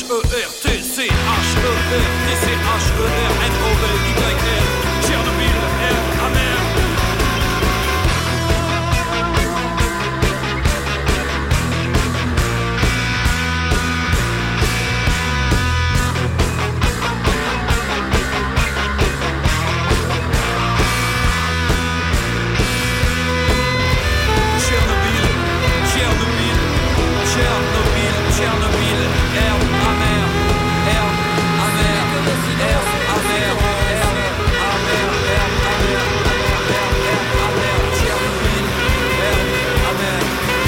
T-C-H-E-R-T-C-H-E-R-N-O-V-Y-L Tchernobyl, air, amer. Tchernobyl, herbe amère, herbe amère, herbe amère, herbe amère, herbe amère, herbe amère, Tchernobyl, herbe amère.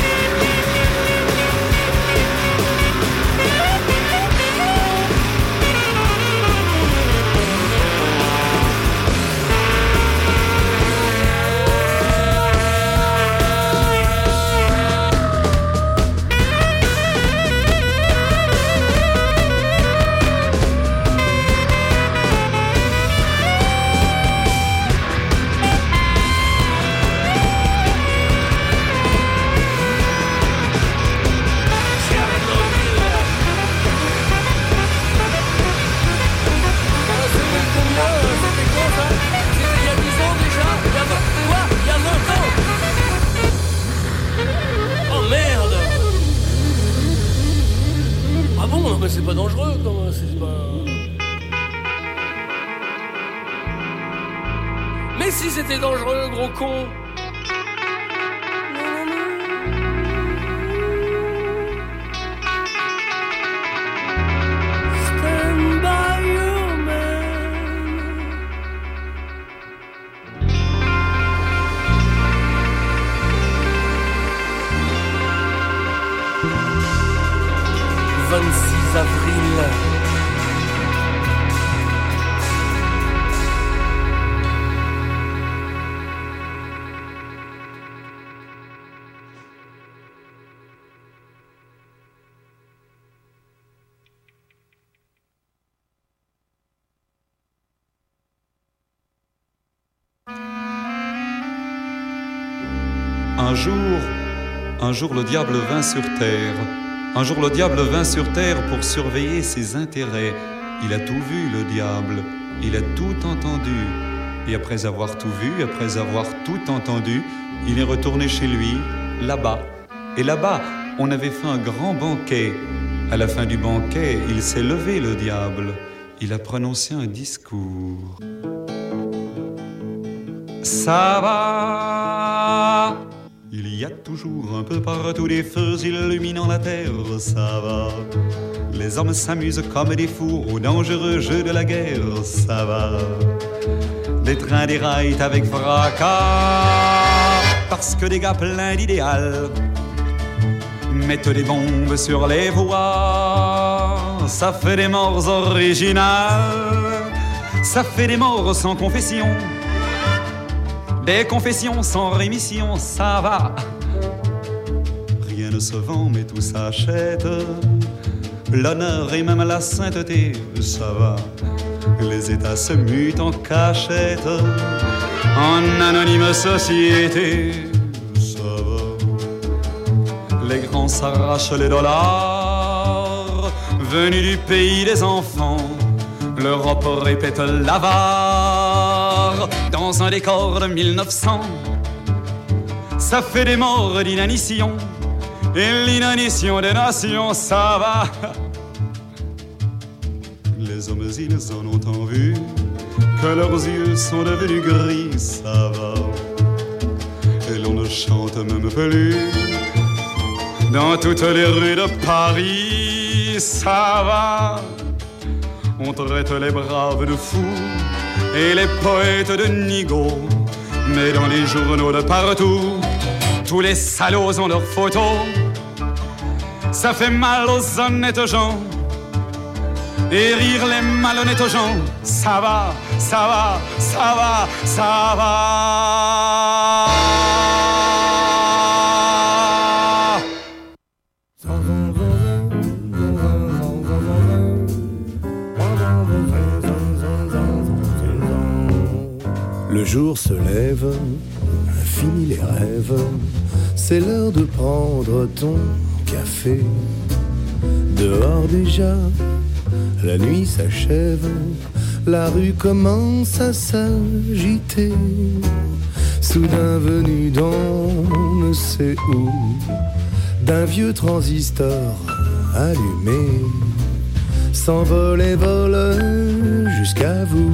C'est pas dangereux, comment c'est pas... Mais si c'était dangereux, gros con. Stand by your man. 26 avril. Un jour le diable vint sur terre. Un jour le diable vint sur terre pour surveiller ses intérêts. Il a tout vu, le diable, il a tout entendu. Et après avoir tout vu, après avoir tout entendu, il est retourné chez lui, là-bas. Et là-bas, on avait fait un grand banquet. À la fin du banquet, il s'est levé, le diable. Il a prononcé un discours. Ça va. Il y a toujours un peu partout des feux illuminant la terre, ça va. Les hommes s'amusent comme des fous au dangereux jeu de la guerre, ça va. Des trains déraillent avec fracas, parce que des gars pleins d'idéal mettent des bombes sur les voies. Ça fait des morts originales, ça fait des morts sans confession. Des confessions sans rémission, ça va. Rien ne se vend, mais tout s'achète. L'honneur et même la sainteté, ça va. Les États se mutent en cachette, en anonyme société, ça va. Les grands s'arrachent les dollars, venus du pays des enfants. L'Europe répète l'avare dans un décor de 1900. Ça fait des morts d'inanition, et l'inanition des nations, ça va. Les hommes, ils en ont tant vu que leurs yeux sont devenus gris, ça va. Et l'on ne chante même plus dans toutes les rues de Paris, ça va. On traite les braves de fous et les poètes de nigauds. Mais dans les journaux de partout, tous les salauds ont leurs photos. Ça fait mal aux honnêtes gens et rire les malhonnêtes gens. Ça va, ça va, ça va, ça va. Le jour se lève, fini les rêves, c'est l'heure de prendre ton café. Dehors déjà, la nuit s'achève, la rue commence à s'agiter. Soudain venu d'on ne sait où, d'un vieux transistor allumé, s'envole et vole jusqu'à vous.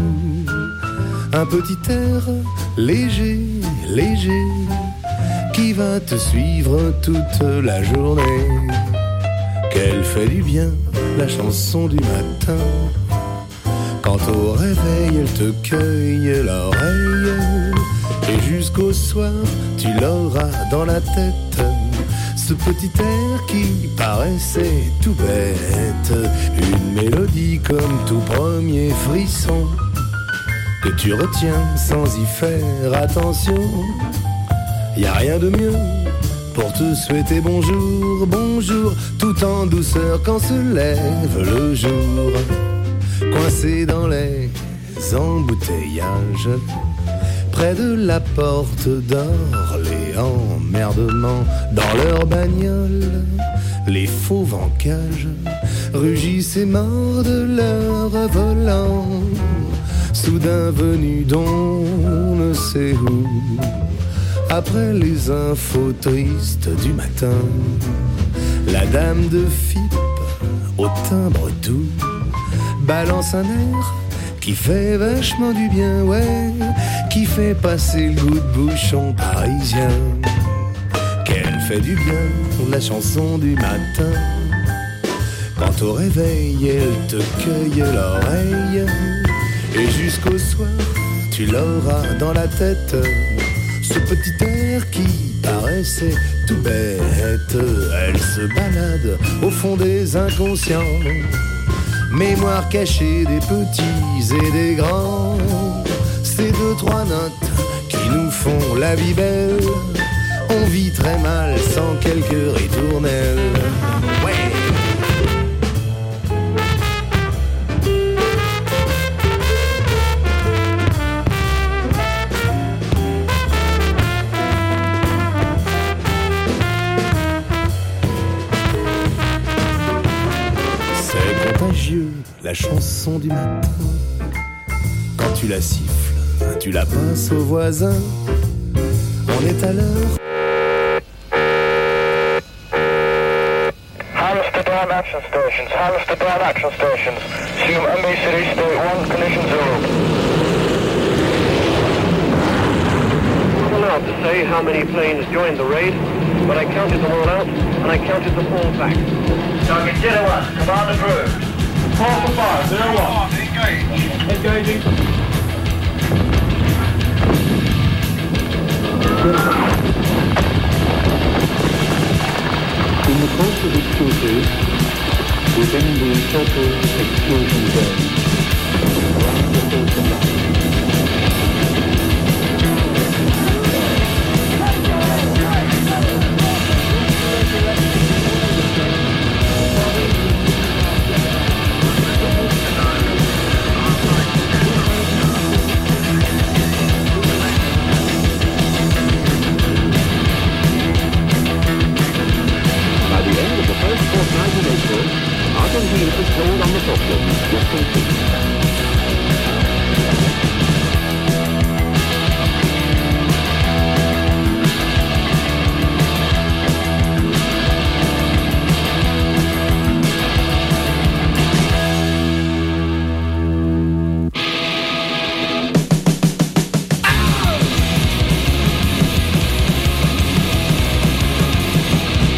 Un petit air léger, léger, qui va te suivre toute la journée. Qu'elle fait du bien, la chanson du matin. Quand au réveil elle te cueille l'oreille, et jusqu'au soir tu l'auras dans la tête. Ce petit air qui paraissait tout bête, une mélodie comme tout premier frisson, que tu retiens sans y faire attention. Y a rien de mieux pour te souhaiter bonjour, bonjour, tout en douceur quand se lève le jour. Coincé dans les embouteillages, près de la porte d'Orléans, merdement dans leur bagnole, les fauves en cage rugissent et mordent leur volant. Soudain venu d'on ne sait où, après les infos tristes du matin, la dame de Fippe au timbre doux balance un air qui fait vachement du bien, ouais, qui fait passer le goût de bouchon parisien. Qu'elle fait du bien, la chanson du matin. Quand au réveil, elle te cueille l'oreille, et jusqu'au soir, tu l'auras dans la tête. Ce petit air qui paraissait tout bête, elle se balade au fond des inconscients. Mémoire cachée des petits et des grands, ces deux, trois notes qui nous font la vie belle. On vit très mal sans quelques ritournelles. Ouais. La chanson du matin, quand tu la siffles, tu la passes au voisin. On est à l'heure. Amsterdam action stations, Amsterdam action stations. Assume MB City, state 1, condition 0. I'm not allowed to say how many planes joined the raid, but I counted them all out, and I counted them all back. Target 01, command approved. 4 for 5, 01. Engage. Engaging. In the course of explosives within the total explosion zone, around the total line. Argentina is told on the problem was complete.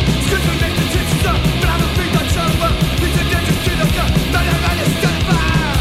But I don't think that's over. It's a dangerous kid of the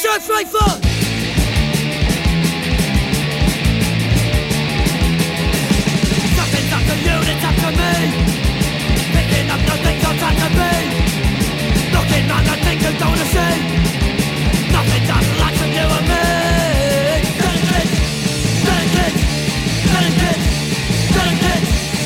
Deutschland, Frankfurt! Something's up to you, it's up to me. Picking up the things I'm trying to be. Looking at the things you don't wanna see. Nothing's up like from you and me. Delicate, delicate, delicate, delicate.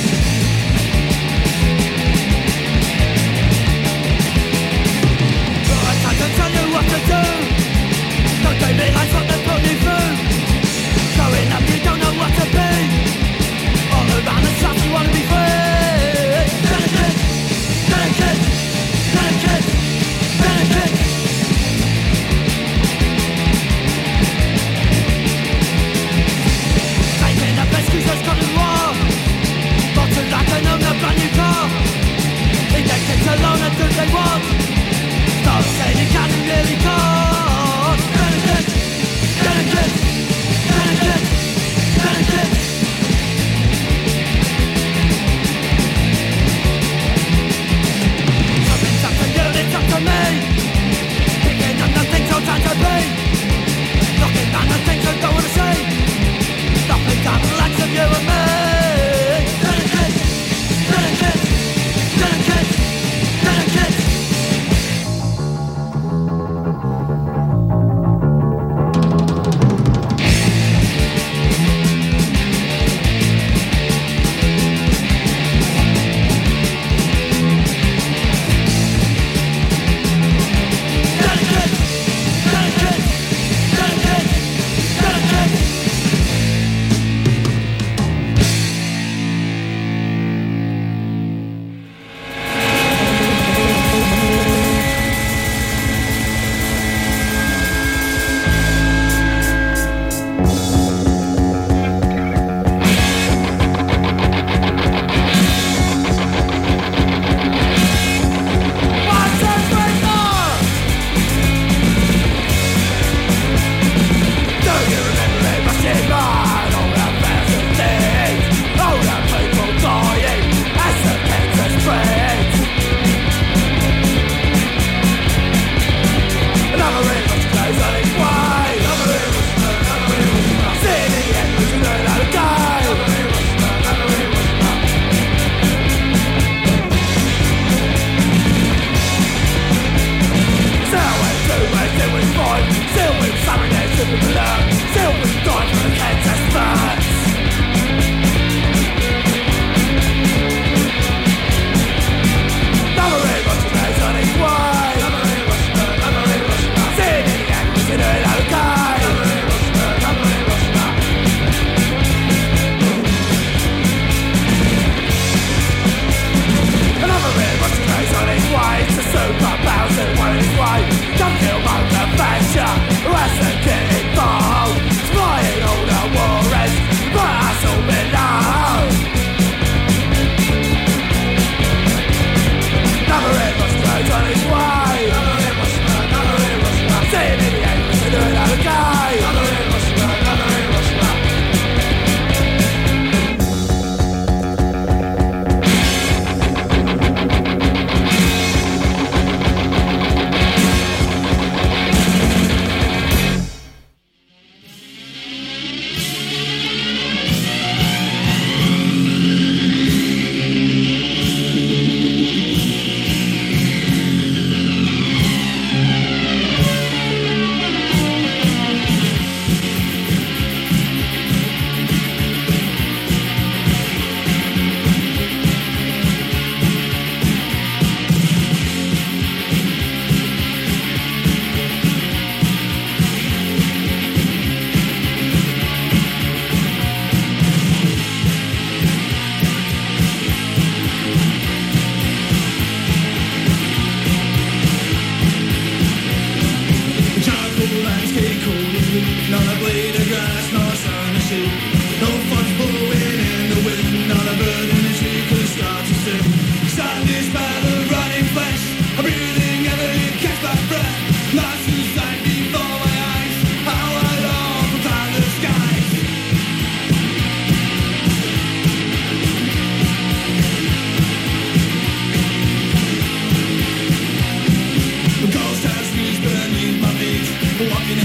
I can't tell you what to do. Don't take me like something put me through. Growing up you don't know what to be. All around the shop you wanna be free. Delicate, delicate, delicate, delicate. Taking the best excuse got in war. Got to like an own a brand new car. They take kids alone and do they want. Stop saying you can and really can't. Delicate, delicate, delicate, delicate. Something's up to you, it's up to me. Picking up the things you're trying to be. Looking down the things you don't wanna see. Nothing's up like of you and me. Delicate, delicate, delicate, delicate. Walking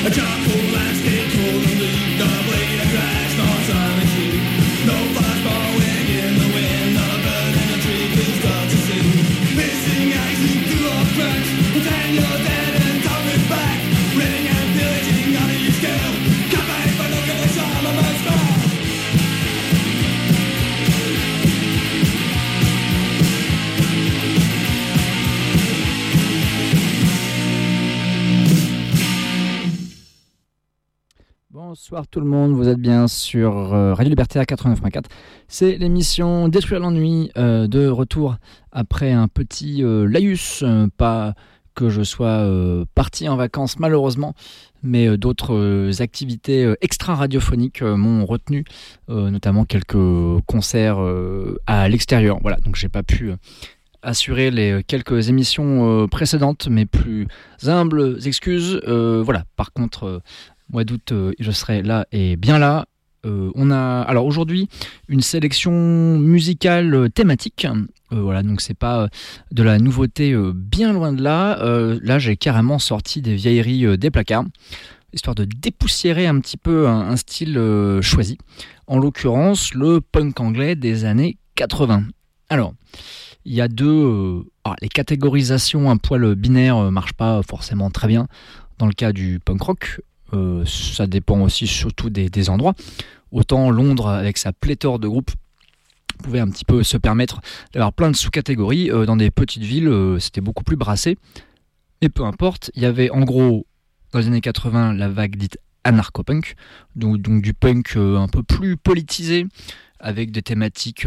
Bonsoir tout le monde, vous êtes bien sur Radio Liberté à 89.4. C'est l'émission Détruire l'ennui, de retour après un petit laïus, pas que je sois parti en vacances malheureusement, mais d'autres activités extra-radiophoniques m'ont retenu, notamment quelques concerts à l'extérieur. Voilà, donc j'ai pas pu assurer les quelques émissions précédentes, mes plus humbles excuses. Voilà, par contre... mois d'août, je serai là et bien là. On a alors aujourd'hui une sélection musicale thématique. Voilà, donc c'est pas de la nouveauté, bien loin de là. Là, j'ai carrément sorti des vieilleries des placards, histoire de dépoussiérer un petit peu un style choisi. En l'occurrence, le punk anglais des années 80. Alors, il y a les catégorisations un poil binaires marchent pas forcément très bien dans le cas du punk rock. Ça dépend aussi surtout des endroits. Autant Londres, avec sa pléthore de groupes, pouvait un petit peu se permettre d'avoir plein de sous-catégories. Dans des petites villes, c'était beaucoup plus brassé. Mais peu importe, il y avait en gros, dans les années 80, la vague dite anarcho-punk, donc du punk un peu plus politisé, avec des thématiques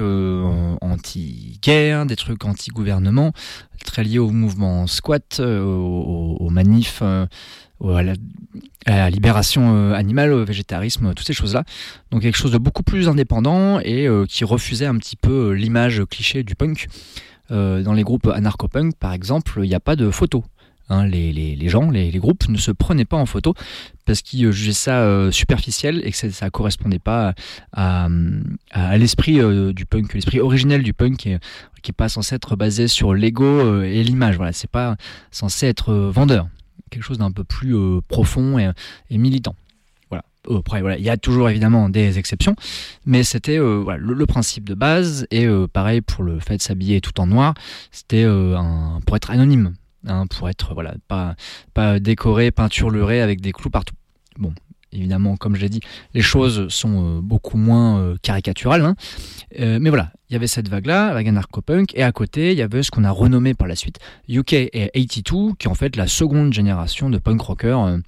anti-guerre, des trucs anti-gouvernement, très liés au mouvement squat, aux manifs, à la libération animale, au végétarisme, toutes ces choses-là. Donc quelque chose de beaucoup plus indépendant et qui refusait un petit peu l'image cliché du punk. Dans les groupes anarcho-punk, par exemple, il n'y a pas de photos. Hein, les gens, les groupes ne se prenaient pas en photo parce qu'ils jugeaient ça superficiel et que ça ne correspondait pas à l'esprit du punk, l'esprit originel du punk qui est pas censé être basé sur l'ego et l'image. Voilà, c'est pas censé être vendeur, quelque chose d'un peu plus profond et militant. Voilà. Après, voilà, il y a toujours évidemment des exceptions, mais c'était le principe de base. Et pareil pour le fait de s'habiller tout en noir, c'était pour être anonyme. Pour être pas décoré, peinturluré avec des clous partout. Bon, évidemment, comme je l'ai dit, les choses sont beaucoup moins caricaturales. Hein. Mais voilà, il y avait cette vague-là, la vague anarcho-punk, et à côté, il y avait ce qu'on a renommé par la suite UK 82, qui est en fait la seconde génération de punk rockers.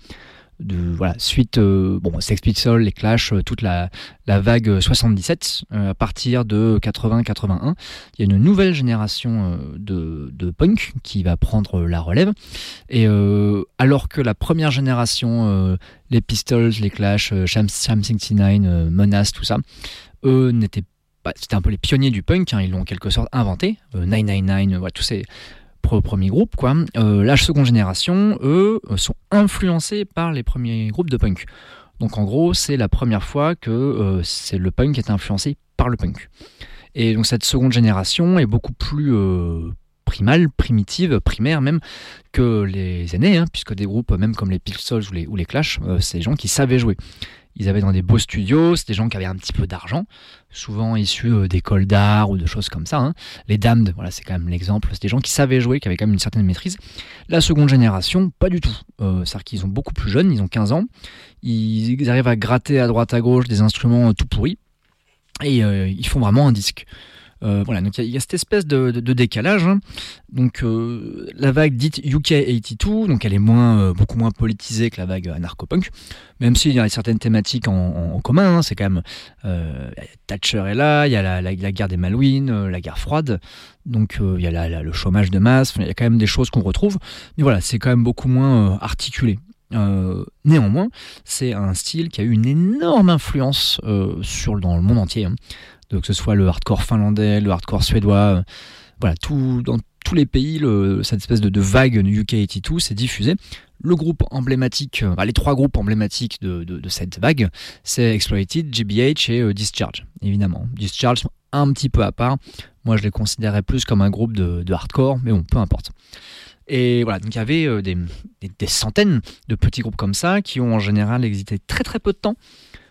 Suite Sex Pistols, les Clash, toute la vague 77, à partir de 80-81, il y a une nouvelle génération de punk qui va prendre la relève. Et alors que la première génération, les Pistols, les Clash, Sham 69, Menace, tout ça, eux n'étaient pas, c'était un peu les pionniers du punk, hein, ils l'ont en quelque sorte inventé. 999, tous ces premier groupe, quoi. La seconde génération, eux, sont influencés par les premiers groupes de punk. Donc en gros, c'est la première fois que c'est le punk qui est influencé par le punk. Et donc cette seconde génération est beaucoup plus primale, primitive, primaire même, que les aînés, hein, puisque des groupes même comme les Pistols ou les Clash, c'est des gens qui savaient jouer. Ils avaient dans des beaux studios, c'est des gens qui avaient un petit peu d'argent, souvent issus d'écoles d'art ou de choses comme ça. Hein. Les Damned, voilà, c'est quand même l'exemple, c'est des gens qui savaient jouer, qui avaient quand même une certaine maîtrise. La seconde génération, pas du tout. C'est-à-dire qu'ils sont beaucoup plus jeunes, ils ont 15 ans, ils arrivent à gratter à droite à gauche des instruments tout pourris, et ils font vraiment un disque. Voilà, donc il y a cette espèce de décalage. Hein. Donc la vague dite UK 82, donc elle est beaucoup moins politisée que la vague anarcho-punk, même s'il y a certaines thématiques en commun. Hein. C'est quand même Thatcher est là, il y a la guerre des Malouines, la guerre froide, donc il y a le chômage de masse. Il y a quand même des choses qu'on retrouve, mais voilà, c'est quand même beaucoup moins articulé. Néanmoins, c'est un style qui a eu une énorme influence dans le monde entier. Hein. Donc, que ce soit le hardcore finlandais, le hardcore suédois, dans tous les pays, cette espèce de vague UK 82 s'est diffusée. Le groupe emblématique, les trois groupes emblématiques de cette vague, c'est Exploited, GBH et Discharge, évidemment. Discharge sont un petit peu à part. Moi, je les considérais plus comme un groupe de hardcore, mais bon, peu importe. Et voilà, donc il y avait des centaines de petits groupes comme ça qui ont en général existé très très peu de temps,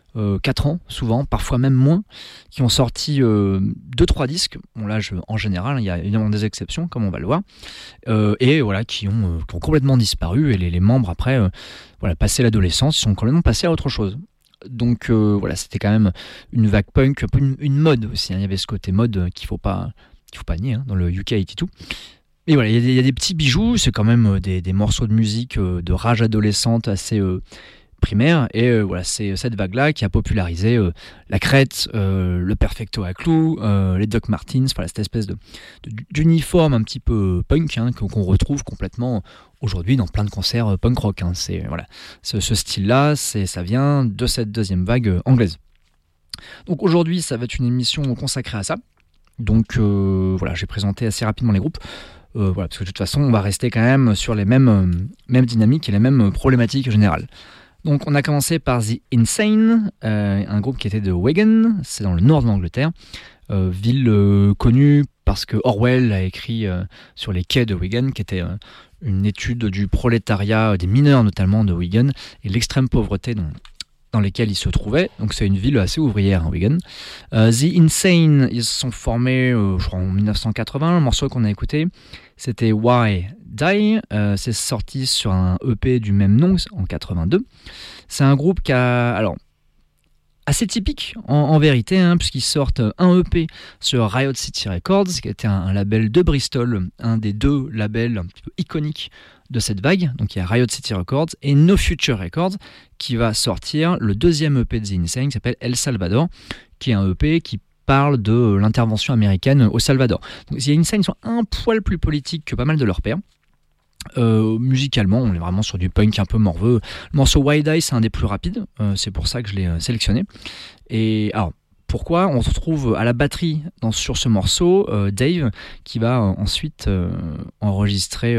4 ans souvent, parfois même moins, qui ont sorti 2-3 disques. Bon là, en général, il y a évidemment des exceptions, comme on va le voir, et voilà, qui ont complètement disparu, et les membres après, voilà, passé l'adolescence, ils sont complètement passés à autre chose. Donc voilà, c'était quand même une vague punk, un peu une mode aussi, hein. Il y avait ce côté mode qu'il faut pas nier, hein, dans le UK 82. Et voilà, il y a des petits bijoux, c'est quand même des morceaux de musique de rage adolescente assez primaire, et voilà, c'est cette vague-là qui a popularisé la crête, le perfecto à clous, les Doc Martens, voilà, cette espèce d'uniforme un petit peu punk, hein, qu'on retrouve complètement aujourd'hui dans plein de concerts punk rock, hein. C'est voilà, ce style-là, ça vient de cette deuxième vague anglaise. Donc aujourd'hui, ça va être une émission consacrée à ça. Donc voilà, j'ai présenté assez rapidement les groupes. Voilà, parce que de toute façon, on va rester quand même sur les mêmes dynamiques et les mêmes problématiques générales. Donc on a commencé par The Insane, un groupe qui était de Wigan, c'est dans le nord de l'Angleterre, ville connue parce que Orwell a écrit sur les quais de Wigan, qui était une étude du prolétariat, des mineurs notamment de Wigan, et l'extrême pauvreté dans lesquels ils se trouvaient. Donc c'est une ville assez ouvrière, hein, Wigan. The Insane, ils se sont formés je crois en 1980. Le morceau qu'on a écouté, c'était Why Die. C'est sorti sur un EP du même nom en 82. C'est un groupe qui a, alors, assez typique en vérité, hein, puisqu'ils sortent un EP sur Riot City Records, qui était un label de Bristol, un des 2 labels un petit peu iconiques de cette vague. Donc il y a Riot City Records et No Future Records qui va sortir le 2e EP de The Insane qui s'appelle El Salvador, qui est un EP qui parle de l'intervention américaine au Salvador. Donc The Insane sont un poil plus politiques que pas mal de leurs pairs. Musicalement, on est vraiment sur du punk un peu morveux. Le morceau Why Die, c'est un des plus rapides, c'est pour ça que je l'ai sélectionné. Et alors, pourquoi? On se retrouve à la batterie sur ce morceau Dave, qui va ensuite enregistrer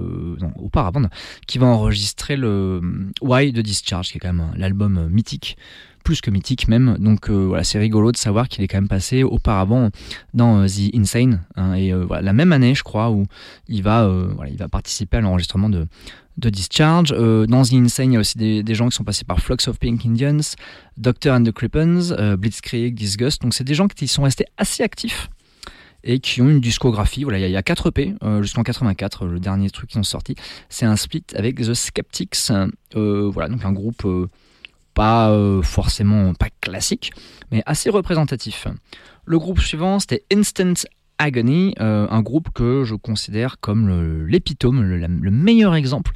qui va enregistrer le Why de Discharge, qui est quand même l'album mythique, plus que mythique même. Donc voilà, c'est rigolo de savoir qu'il est quand même passé auparavant dans The Insane, hein, et voilà, la même année je crois, où il va participer à l'enregistrement de Discharge. Dans The Insane, il y a aussi des gens qui sont passés par Flocks of Pink Indians, Doctor and the Crippens, Blitzkrieg, Disgust. Donc c'est des gens qui sont restés assez actifs et qui ont une discographie. Voilà, il y a 4 EP jusqu'en 84, le dernier truc qu'ils ont sorti. C'est un split avec The Skeptics. Voilà, donc un groupe pas forcément pas classique, mais assez représentatif. Le groupe suivant, c'était Instant Agony, un groupe que je considère comme l'épitome, le meilleur exemple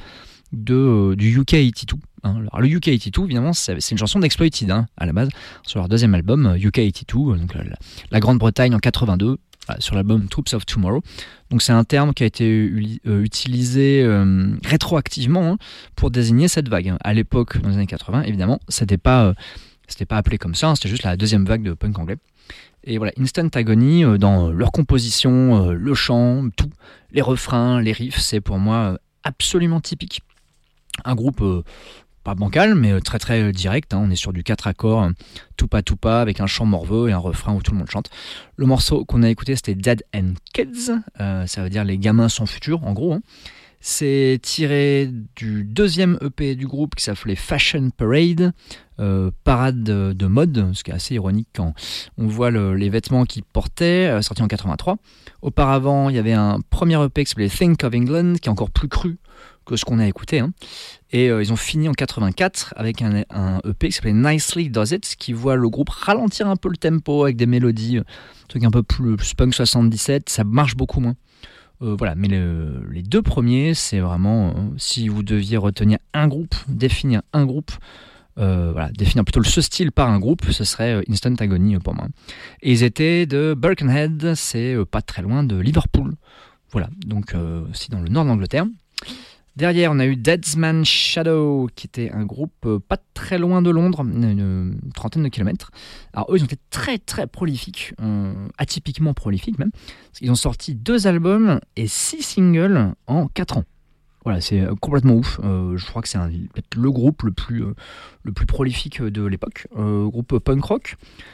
du UK 82. Hein. Alors, le UK 82, évidemment, c'est une chanson d'Exploited, hein, à la base, sur leur 2e album, UK 82, donc la Grande-Bretagne en 82, sur l'album Troops of Tomorrow. Donc c'est un terme qui a été utilisé rétroactivement, hein, pour désigner cette vague. À l'époque, dans les années 80, évidemment, c'était pas appelé comme ça, hein, c'était juste la 2e vague de punk anglais. Et voilà, Instant Agony, dans leur composition, le chant, tout, les refrains, les riffs, c'est pour moi absolument typique. Un groupe pas bancal, mais très très direct, hein. On est sur du 4 accords, toupa avec un chant morveux et un refrain où tout le monde chante. Le morceau qu'on a écouté, c'était Dead and Kids, ça veut dire les gamins sans futur, en gros, hein. C'est tiré du 2e EP du groupe qui s'appelait Fashion Parade, parade de mode, ce qui est assez ironique quand on voit les vêtements qu'ils portaient, sorti en 83. Auparavant, il y avait un premier EP qui s'appelait Think of England, qui est encore plus cru que ce qu'on a écouté, hein. Et ils ont fini en 84 avec un EP qui s'appelait Nicely Does It, qui voit le groupe ralentir un peu le tempo avec des mélodies, un truc un peu plus punk 77, ça marche beaucoup moins. Voilà, mais les 2 premiers, c'est vraiment, si vous deviez retenir un groupe, définir un groupe, définir plutôt ce style par un groupe, ce serait Instant Agony pour moi. Et ils étaient de Birkenhead, c'est pas très loin de Liverpool. Voilà, donc aussi dans le nord de l'Angleterre. Derrière, on a eu Deadsman Shadow, qui était un groupe pas très loin de Londres, une 30aine de kilomètres. Alors eux, ils ont été très très prolifiques, atypiquement prolifiques même. Parce qu'ils ont sorti 2 albums et 6 singles en 4 ans. Voilà, c'est complètement ouf. Je crois que c'est peut-être le groupe le plus prolifique de l'époque. Groupe punk rock.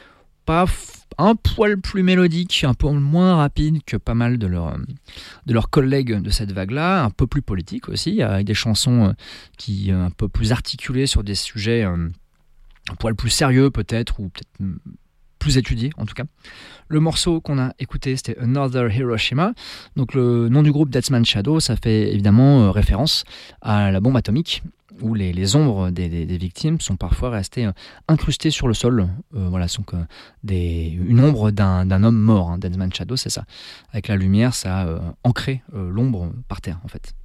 un poil plus mélodique, un peu moins rapide que pas mal de leurs collègues de cette vague-là, un peu plus politique aussi, avec des chansons qui un peu plus articulées sur des sujets un poil plus sérieux peut-être, ou peut-être plus étudiés en tout cas. Le morceau qu'on a écouté, c'était Another Hiroshima. Donc le nom du groupe Deathman's Shadow, ça fait évidemment référence à la bombe atomique, où les ombres des victimes sont parfois restées incrustées sur le sol. Voilà, donc une ombre d'un homme mort. Hein. Deathman's Shadow, c'est ça. Avec la lumière, ça a ancré l'ombre par terre, en fait.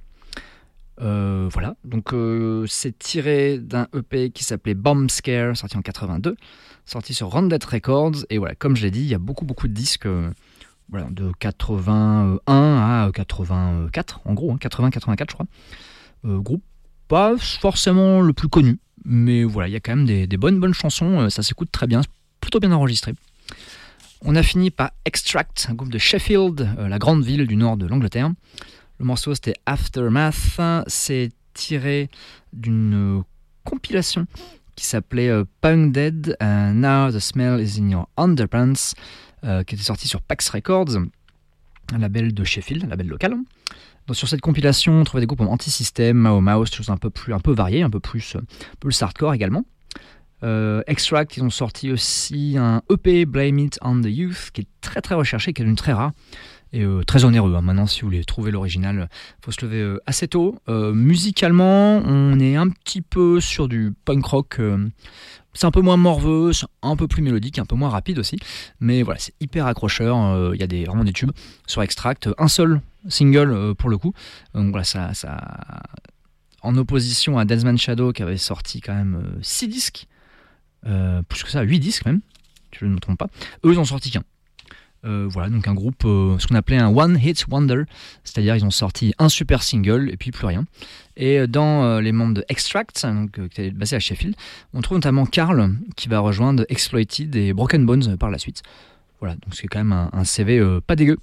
Voilà, donc c'est tiré d'un EP qui s'appelait Bomb Scare, sorti en 82, sorti sur Rounded Records. Et voilà, comme je l'ai dit, il y a beaucoup de disques voilà, de 81 à 84, en gros, hein, 80-84 je crois. Groupe pas forcément le plus connu, mais voilà, il y a quand même des bonnes chansons, ça s'écoute très bien, plutôt bien enregistré. On a fini par Extract, un groupe de Sheffield, la grande ville du nord de l'Angleterre. Le morceau c'était Aftermath, c'est tiré d'une compilation qui s'appelait Punk Dead, Now the Smell is in Your Underpants, qui était sortie sur Pax Records, un label de Sheffield, un label local. Donc sur cette compilation, on trouvait des groupes comme Anti-System, Mao Mouse, choses un peu variées, un peu plus hardcore également. Extract, ils ont sorti aussi un EP Blame It on the Youth, qui est très très recherché, qui est une très rare et très onéreux. Hein. Maintenant, si vous voulez trouver l'original, il faut se lever assez tôt. Musicalement, on est un petit peu sur du punk rock. C'est un peu moins morveux, c'est un peu plus mélodique, un peu moins rapide aussi. Mais voilà, c'est hyper accrocheur. Il y a vraiment des tubes sur Extract. Un seul single pour le coup. Donc voilà, ça en opposition à Deathman's Shadow qui avait sorti quand même 6 disques. Plus que ça, 8 disques même. Je ne me trompe pas. Eux, ils ont sorti qu'un. Voilà, donc un groupe, ce qu'on appelait un One Hit Wonder, c'est-à-dire ils ont sorti un super single et puis plus rien. Et dans les membres de Extract, donc, qui est basé à Sheffield, on trouve notamment Carl qui va rejoindre Exploited et Broken Bones par la suite. Voilà, donc c'est quand même un CV pas dégueu.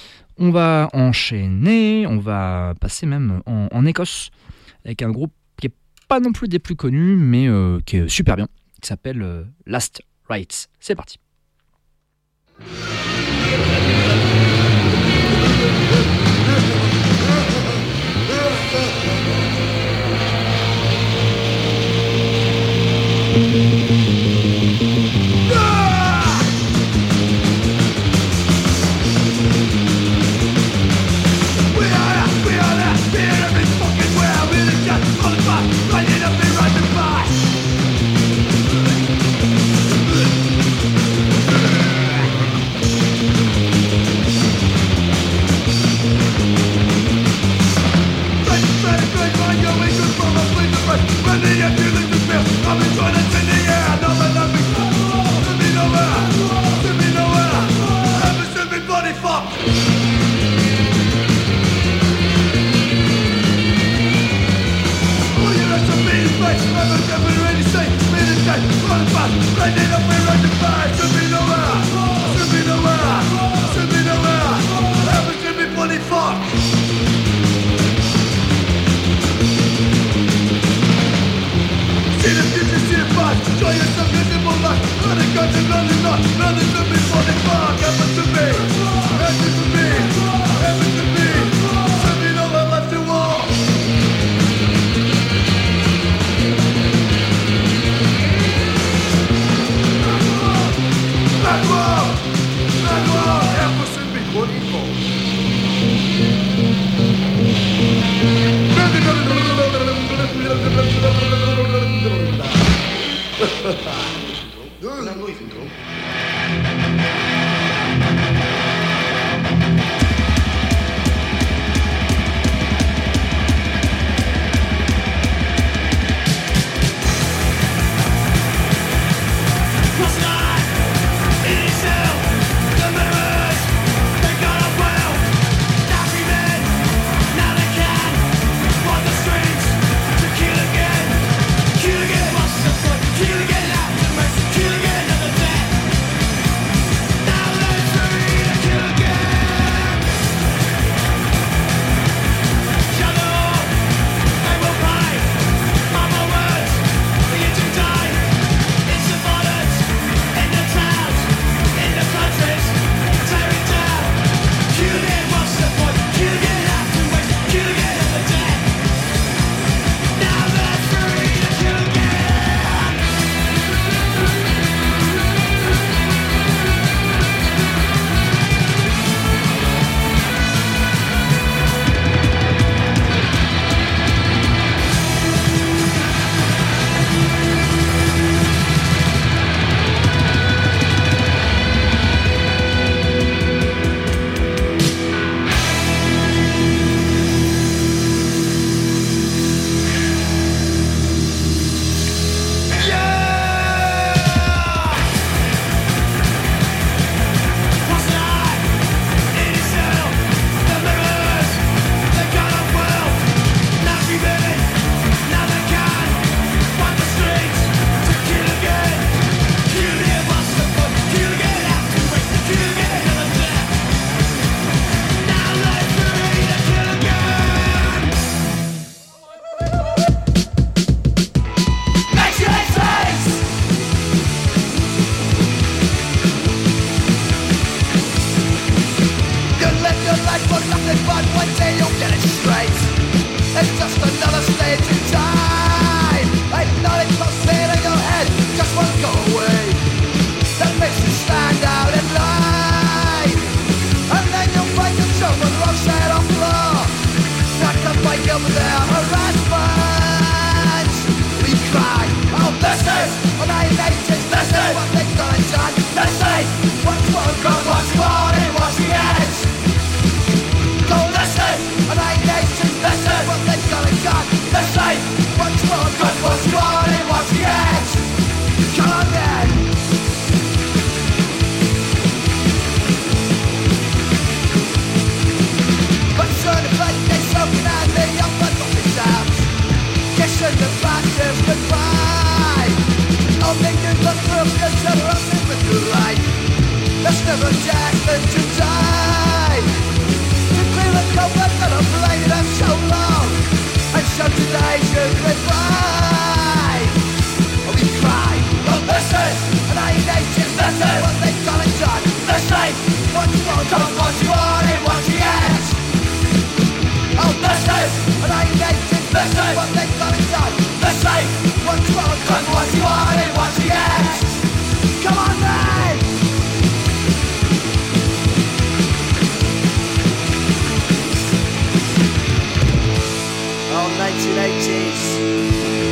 On va enchaîner, on va passer même en Écosse avec un groupe qui est pas non plus des plus connus, mais qui est super bien, qui s'appelle Last Rites. C'est parti. Kill again, nations, let's see what they've done and done. Let's see what's what, got what's what and what's the edge. Go, let's see, and I nations, let's see what they've done and done. Let's see what's what, got what's what and what's the edge. Come on then. But soon the fight they soaking and they up and up the sounds. Kissing the massive goodbye. All they do is look each other up in with the light. There's never destined to die. The cream and cold we're gonna play them so long. And so today's your goodbye. We cry, oh listen, and I nations, listen what they've done and done. Listen, what's wrong, don't what's wrong and what's the end. Oh listen, and I nations, listen what they've done and done. Listen, what's wrong, don't what's wrong and what's the end. Come on then. Oh 1980s.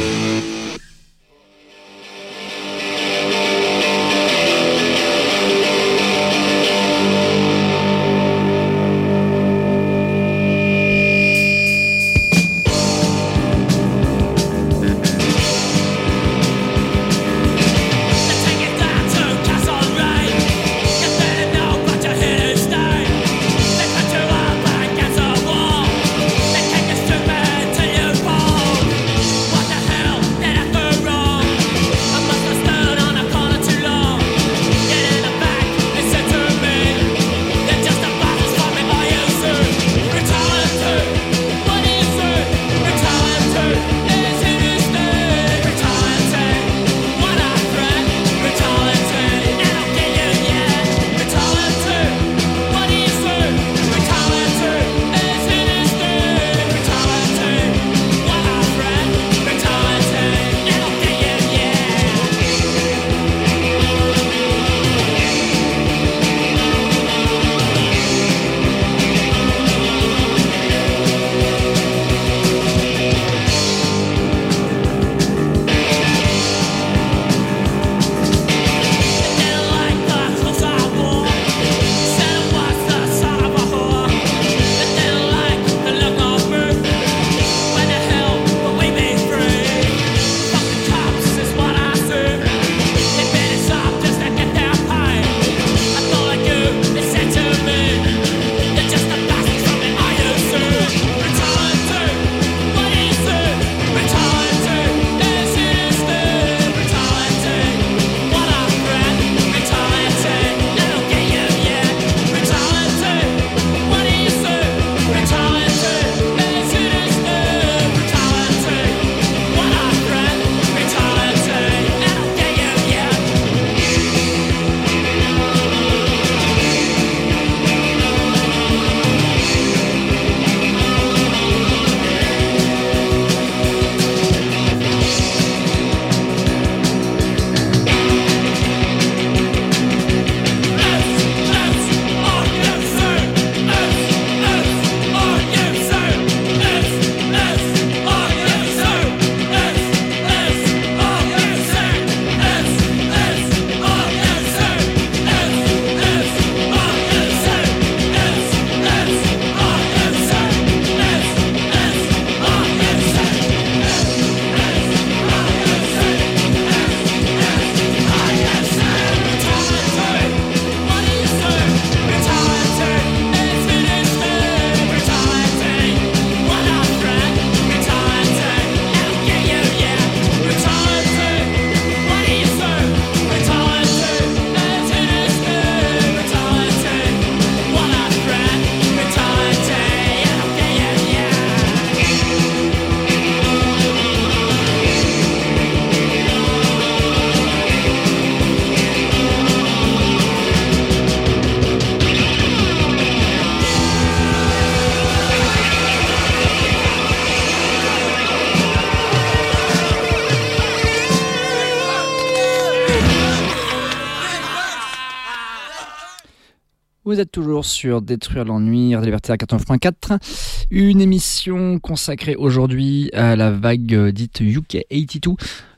Vous êtes toujours sur Détruire l'ennui, Radio Liberté à 89.4, une émission consacrée aujourd'hui à la vague dite UK 82,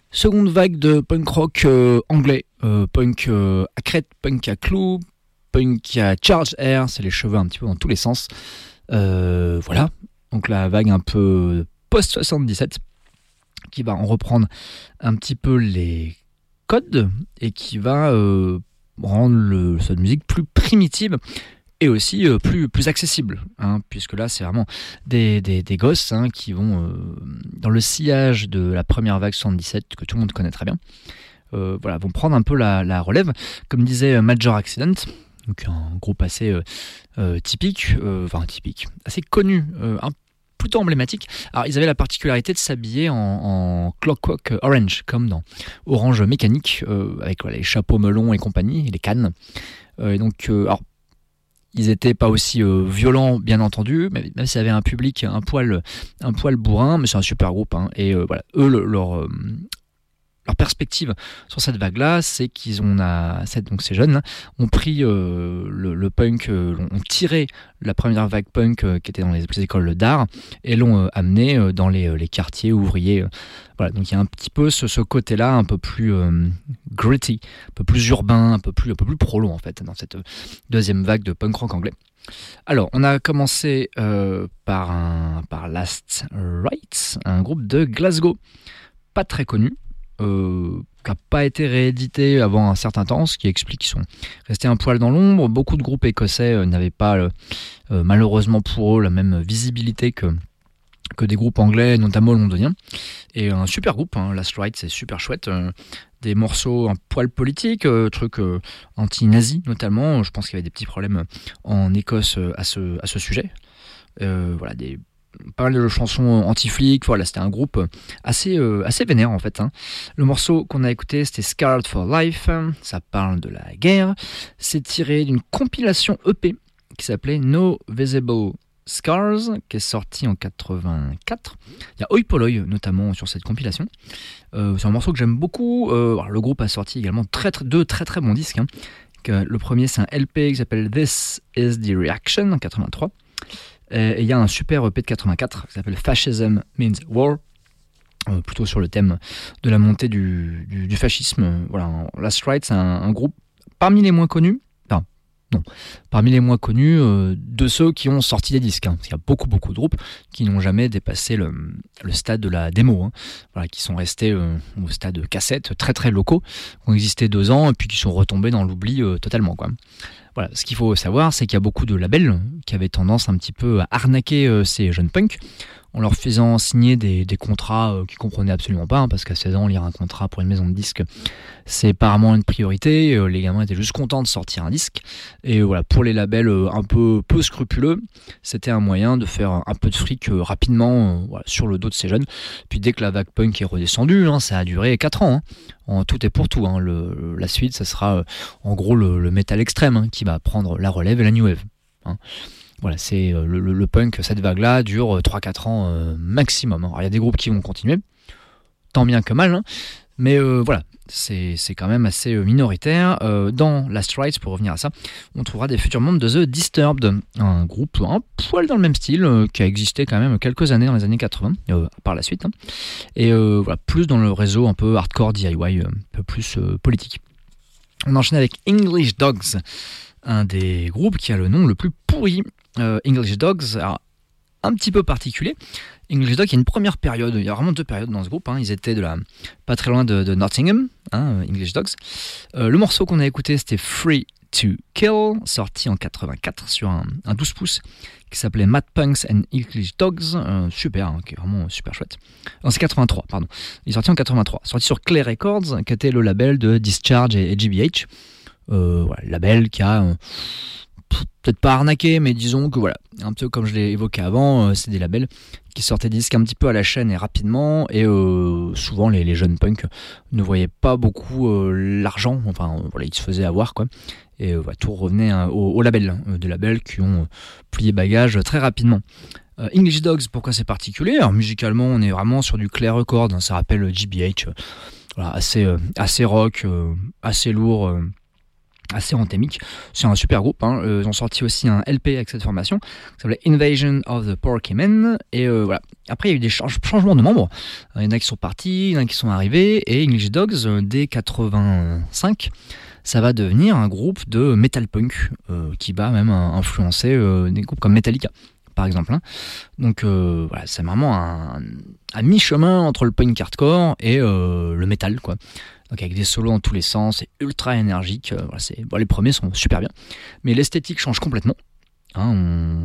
Seconde vague de punk rock anglais, punk à crête, punk à clous, punk à charge air, c'est les cheveux un petit peu dans tous les sens. Voilà, donc la vague un peu post-77 qui va en reprendre un petit peu les codes et qui va rendre cette musique plus primitive et aussi plus accessible, hein, puisque là c'est vraiment des gosses hein, qui vont dans le sillage de la première vague 77 que tout le monde connaît très bien, voilà, vont prendre un peu la relève, comme disait Major Accident, donc un groupe assez typique, assez connu, plutôt emblématique. Alors ils avaient la particularité de s'habiller en Clockwork Orange, comme dans Orange Mécanique, avec les chapeaux melons et compagnie, et les cannes. Et donc, alors, ils n'étaient pas aussi violents, bien entendu, mais même s'il y avait un public un poil bourrin, mais c'est un super groupe. Hein, et voilà, eux, leur perspective sur cette vague-là, c'est donc ces jeunes ont pris le punk, ont tiré la première vague punk qui était dans les écoles d'art et l'ont amené dans les quartiers ouvriers. Voilà, donc il y a un petit peu ce côté-là un peu plus gritty, un peu plus urbain, un peu plus prolo en fait dans cette deuxième vague de punk rock anglais. Alors, on a commencé par Last Rites, un groupe de Glasgow, pas très connu, qui n'a pas été réédité avant un certain temps, ce qui explique qu'ils sont restés un poil dans l'ombre. Beaucoup de groupes écossais n'avaient pas, malheureusement pour eux, la même visibilité que des groupes anglais, notamment londoniens. Et un super groupe, hein, Last Rites, c'est super chouette. Des morceaux un poil politiques, trucs anti-nazis notamment. Je pense qu'il y avait des petits problèmes en Écosse à ce sujet. Voilà, pas mal de chansons anti-flics. Voilà, c'était un groupe assez vénère en fait. Hein. Le morceau qu'on a écouté, c'était Scarred for Life. Ça parle de la guerre. C'est tiré d'une compilation EP qui s'appelait No Visible Scars, qui est sorti en 84. Il y a Oi Polloi notamment sur cette compilation. C'est un morceau que j'aime beaucoup. Le groupe a sorti également deux très très bons disques. Hein. Le premier, c'est un LP qui s'appelle This Is the Reaction en 83. Et il y a un super EP de 84 qui s'appelle Fascism Means War, plutôt sur le thème de la montée du fascisme. Voilà, Last Rites, c'est un groupe parmi les moins connus. Parmi les moins connus de ceux qui ont sorti des disques. Hein, parce qu'il y a beaucoup de groupes qui n'ont jamais dépassé le stade de la démo. Hein, voilà, qui sont restés au stade cassette, très très locaux, qui ont existé 2 ans et puis qui sont retombés dans l'oubli totalement. Quoi. Voilà, ce qu'il faut savoir, c'est qu'il y a beaucoup de labels qui avaient tendance un petit peu à arnaquer ces jeunes punks en leur faisant signer des contrats qu'ils ne comprenaient absolument pas, hein, parce qu'à 16 ans, lire un contrat pour une maison de disques, c'est apparemment une priorité. Les gamins étaient juste contents de sortir un disque. Et voilà, pour les labels un peu scrupuleux, c'était un moyen de faire un peu de fric rapidement voilà, sur le dos de ces jeunes. Puis dès que la vague punk est redescendue, hein, ça a duré 4 ans. Hein, en tout et pour tout. Hein, la suite, ça sera en gros le métal extrême hein, qui va prendre la relève et la new wave. Hein. Voilà, c'est le punk, cette vague-là, dure 3-4 ans maximum. Alors, il y a des groupes qui vont continuer, tant bien que mal, hein, mais voilà, c'est quand même assez minoritaire. Dans Last Rites, pour revenir à ça, on trouvera des futurs membres de The Disturbed, un groupe un poil dans le même style, qui a existé quand même quelques années dans les années 80, par la suite, hein, et voilà, plus dans le réseau un peu hardcore DIY, un peu plus politique. On enchaîne avec English Dogs, un des groupes qui a le nom le plus pourri. English Dogs, alors, un petit peu particulier. English Dogs, il y a une première période, il y a vraiment 2 périodes dans ce groupe. Hein. Ils étaient pas très loin de Nottingham, hein, English Dogs. Le morceau qu'on a écouté, c'était Free to Kill, sorti en 84 sur un 12 pouces qui s'appelait Mad Punks and English Dogs. Super, hein, qui est vraiment super chouette. Non, c'est 83, pardon. Il est sorti en 83. Sorti sur Clay Records, qui était le label de Discharge et GBH. Voilà, label qui a peut-être pas arnaqué, mais disons que voilà, un peu comme je l'ai évoqué avant, c'est des labels qui sortaient des disques un petit peu à la chaîne et rapidement, et souvent les jeunes punks ne voyaient pas beaucoup l'argent, enfin voilà, ils se faisaient avoir quoi, et voilà, tout revenait au label, des labels qui ont plié bagage très rapidement. English Dogs, pourquoi c'est particulier? Alors musicalement, on est vraiment sur du Clay Records, hein, ça rappelle GBH, voilà, assez rock, assez lourd. assez anthemique. C'est un super groupe, hein. Ils ont sorti aussi un LP avec cette formation, qui s'appelait Invasion of the Porkymen, et voilà. Après, il y a eu des changements de membres. Il y en a qui sont partis, il y en a qui sont arrivés, et English Dogs, dès 85, ça va devenir un groupe de metal punk, qui va même influencer des groupes comme Metallica, par exemple, hein. Donc voilà, c'est vraiment un mi-chemin entre le punk hardcore et le metal, quoi. Donc avec des solos dans tous les sens, c'est ultra énergique. Voilà, les premiers sont super bien, mais l'esthétique change complètement. Hein,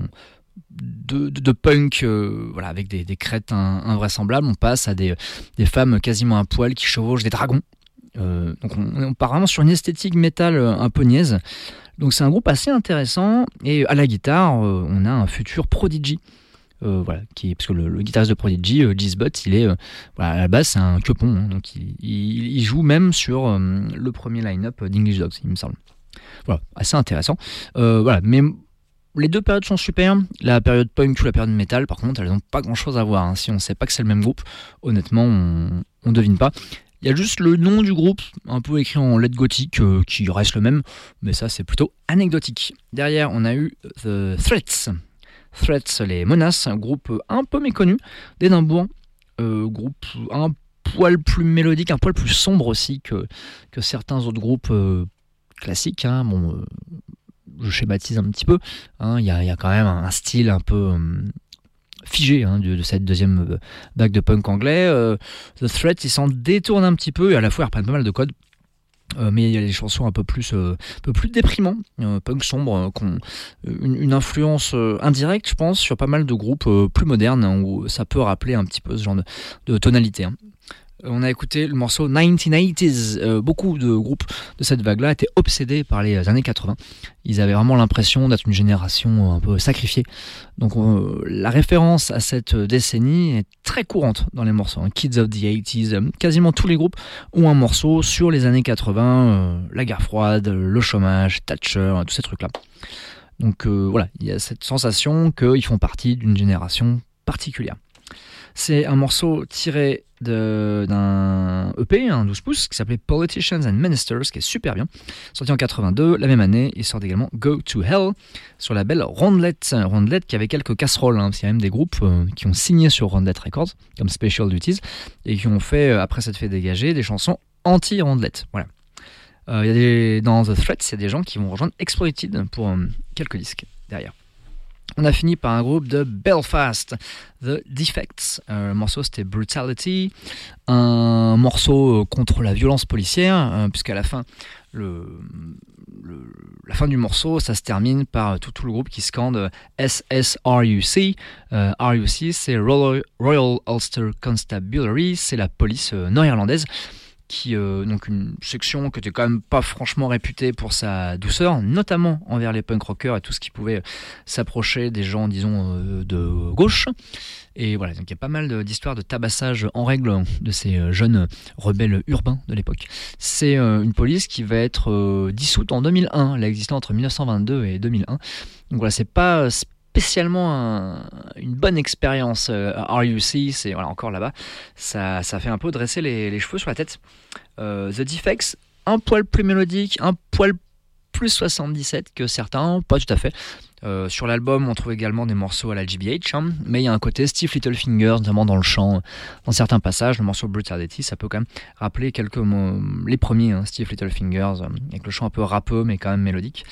de punk, voilà, avec des crêtes invraisemblables, on passe à des femmes quasiment à poil qui chevauchent des dragons. Donc on part vraiment sur une esthétique métal un peu niaise. Donc c'est un groupe assez intéressant, et à la guitare, on a un futur Prodigy. Voilà, parce que le guitariste de Prodigy, Gizbot, il est voilà, à la base c'est un quepon, hein, donc il joue même sur le premier line-up d'English Dogs, il me semble. Voilà, assez intéressant. Voilà, mais les deux périodes sont super. La période punk ou la période metal, par contre, elles n'ont pas grand-chose à voir, hein. Si on ne sait pas que c'est le même groupe, honnêtement, on ne devine pas. Il y a juste le nom du groupe, un peu écrit en lettres gothiques, qui reste le même, mais ça c'est plutôt anecdotique. Derrière, on a eu The Threats. Threats, les menaces, un groupe un peu méconnu d'Édimbourg, groupe un poil plus mélodique, un poil plus sombre aussi que certains autres groupes classiques, hein. Bon, je schématise un petit peu, hein. Il y a quand même un style un peu figé, hein, de cette deuxième vague de punk anglais. The Threats, ils s'en détournent un petit peu, et à la fois ils reprennent pas mal de codes. Mais il y a des chansons un peu plus déprimants, punk sombre, qui ont une influence indirecte, je pense, sur pas mal de groupes plus modernes, hein, où ça peut rappeler un petit peu ce genre de tonalité, hein. On a écouté le morceau 1980s. Beaucoup de groupes de cette vague-là étaient obsédés par les années 80. Ils avaient vraiment l'impression d'être une génération un peu sacrifiée. Donc la référence à cette décennie est très courante dans les morceaux, hein. Kids of the 80s, quasiment tous les groupes ont un morceau sur les années 80, la guerre froide, le chômage, Thatcher, tous ces trucs-là. Donc voilà, il y a cette sensation qu'ils font partie d'une génération particulière. C'est un morceau tiré d'un EP, un 12 pouces, qui s'appelait Politicians and Ministers, qui est super bien. Sorti en 82, la même année, il sort également Go to Hell sur la label Rondelet. Rondelet qui avait quelques casseroles, hein, parce qu'il y a même des groupes qui ont signé sur Rondelet Records, comme Special Duties, et qui ont fait, après s'être fait dégager, des chansons anti-Rondelet. Voilà. Dans The Threats, il y a des gens qui vont rejoindre Exploited pour quelques disques derrière. On a fini par un groupe de Belfast, The Defects. Le morceau c'était Brutality, un morceau contre la violence policière, puisqu'à la fin, la fin du morceau, ça se termine par tout le groupe qui scande SSRUC. RUC, c'est Royal Ulster Constabulary, c'est la police nord-irlandaise. Donc une section qui était quand même pas franchement réputée pour sa douceur, notamment envers les punk rockers et tout ce qui pouvait s'approcher des gens, disons, de gauche. Et voilà, donc il y a pas mal d'histoires de tabassage en règle de ces jeunes rebelles urbains de l'époque. C'est une police qui va être dissoute en 2001, elle a existé entre 1922 et 2001. Donc voilà, c'est pas spécialement une bonne expérience. RUC, c'est voilà, encore là-bas, ça fait un peu dresser les cheveux sur la tête. The Defects, un poil plus mélodique, un poil plus 77 que certains, pas tout à fait. Sur l'album, on trouve également des morceaux à la GBH, hein, mais il y a un côté Steve Littlefingers, notamment dans le chant, dans certains passages. Le morceau Brutality, ça peut quand même rappeler quelques mots, les premiers, hein, Steve Littlefingers, avec le chant un peu rappeux, mais quand même mélodique.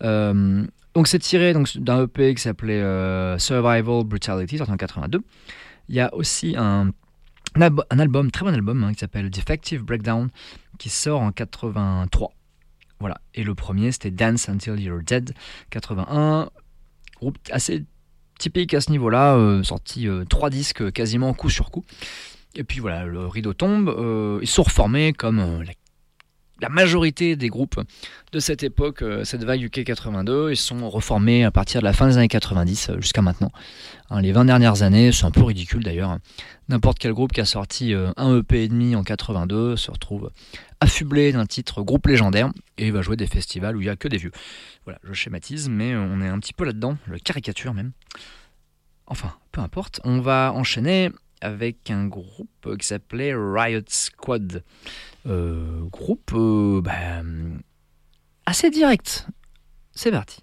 Donc c'est tiré d'un EP qui s'appelait Survival Brutality, sorti en 82. Il y a aussi un album, très bon album, hein, qui s'appelle Defective Breakdown, qui sort en 83. Voilà. Et le premier, c'était Dance Until You're Dead, 81. Groupe assez typique à ce niveau-là, sorti 3 disques quasiment coup sur coup. Et puis voilà, le rideau tombe. Ils sont reformés comme la majorité des groupes de cette époque, cette vague UK 82, ils sont reformés à partir de la fin des années 90 jusqu'à maintenant. Hein, les 20 dernières années, c'est un peu ridicule d'ailleurs. N'importe quel groupe qui a sorti un EP et demi en 82 se retrouve affublé d'un titre groupe légendaire et va jouer des festivals où il n'y a que des vieux. Voilà, je schématise, mais on est un petit peu là-dedans, je caricature même. Enfin, peu importe, on va enchaîner avec un groupe qui s'appelait Riot Squad. Groupe assez direct. C'est parti.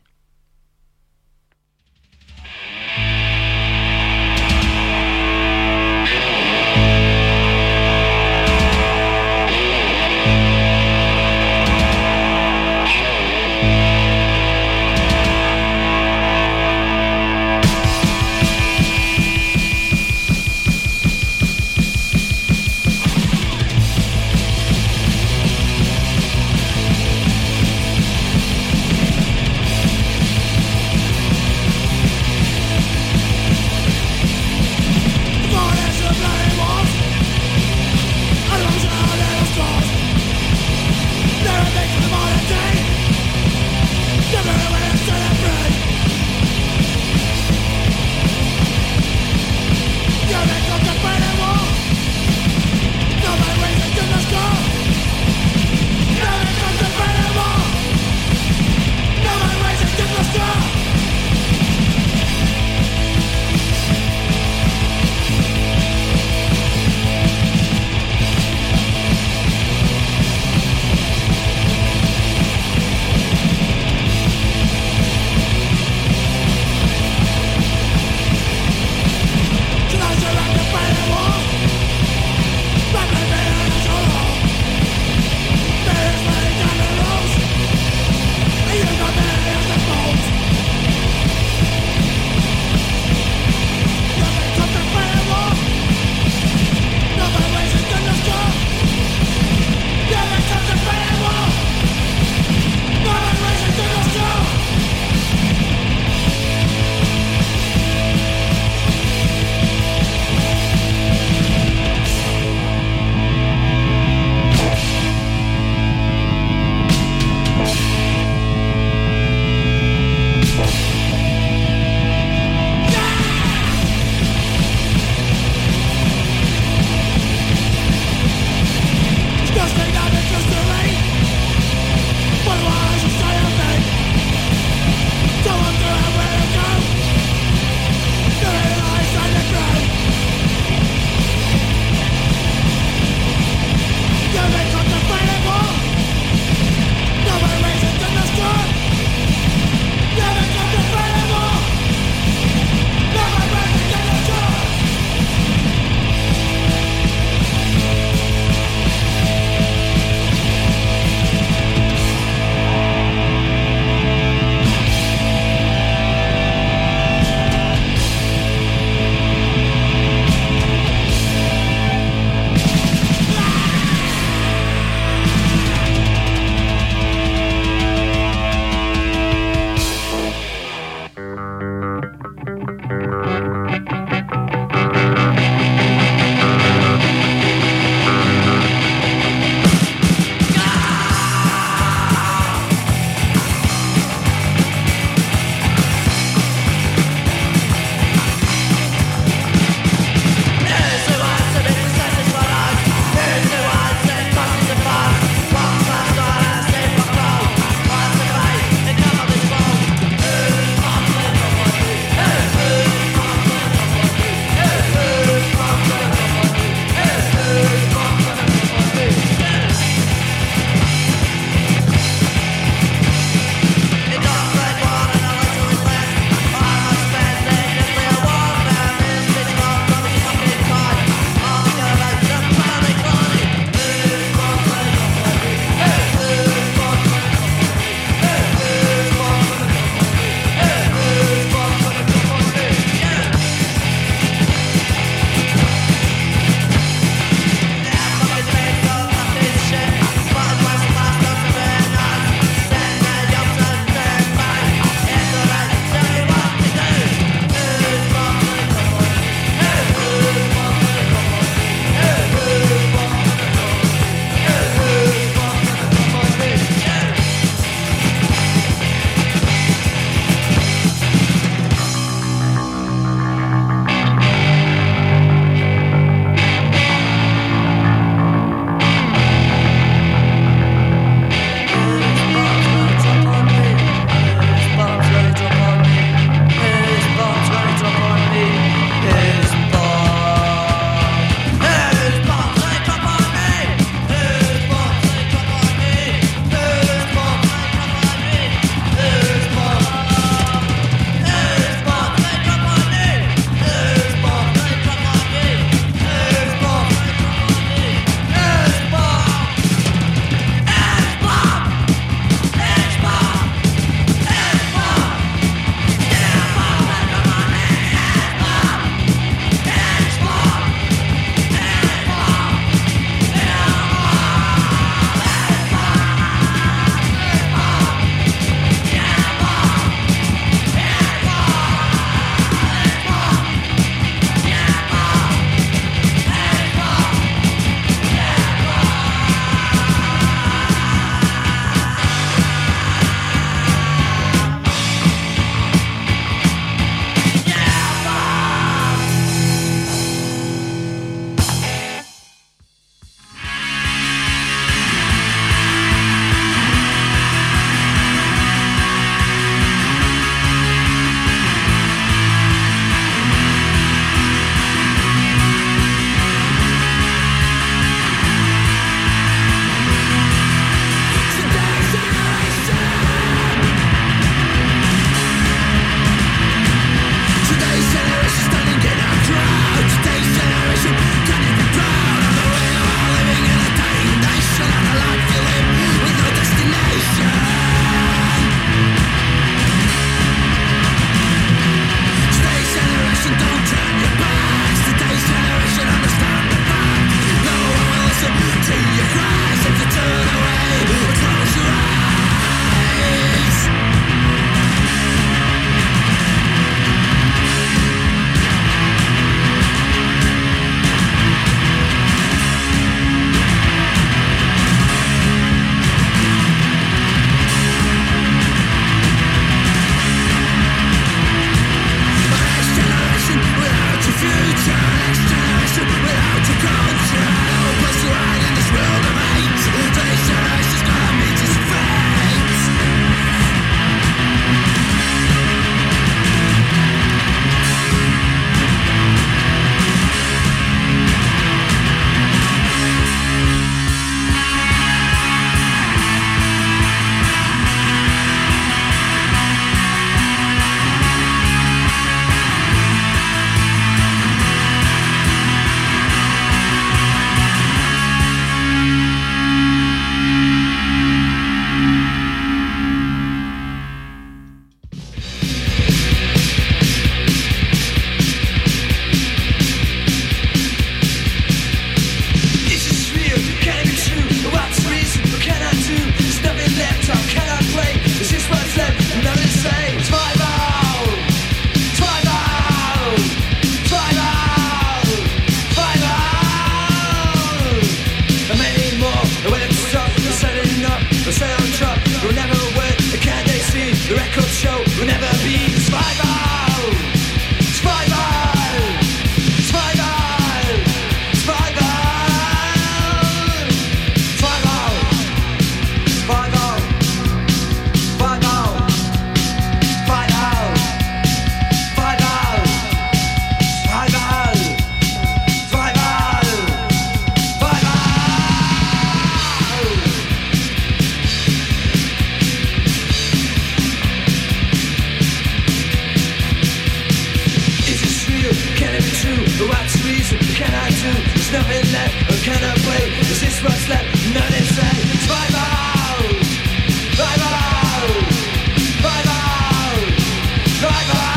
resist what's left. None inside. Drive out, drive out, drive out, drive out.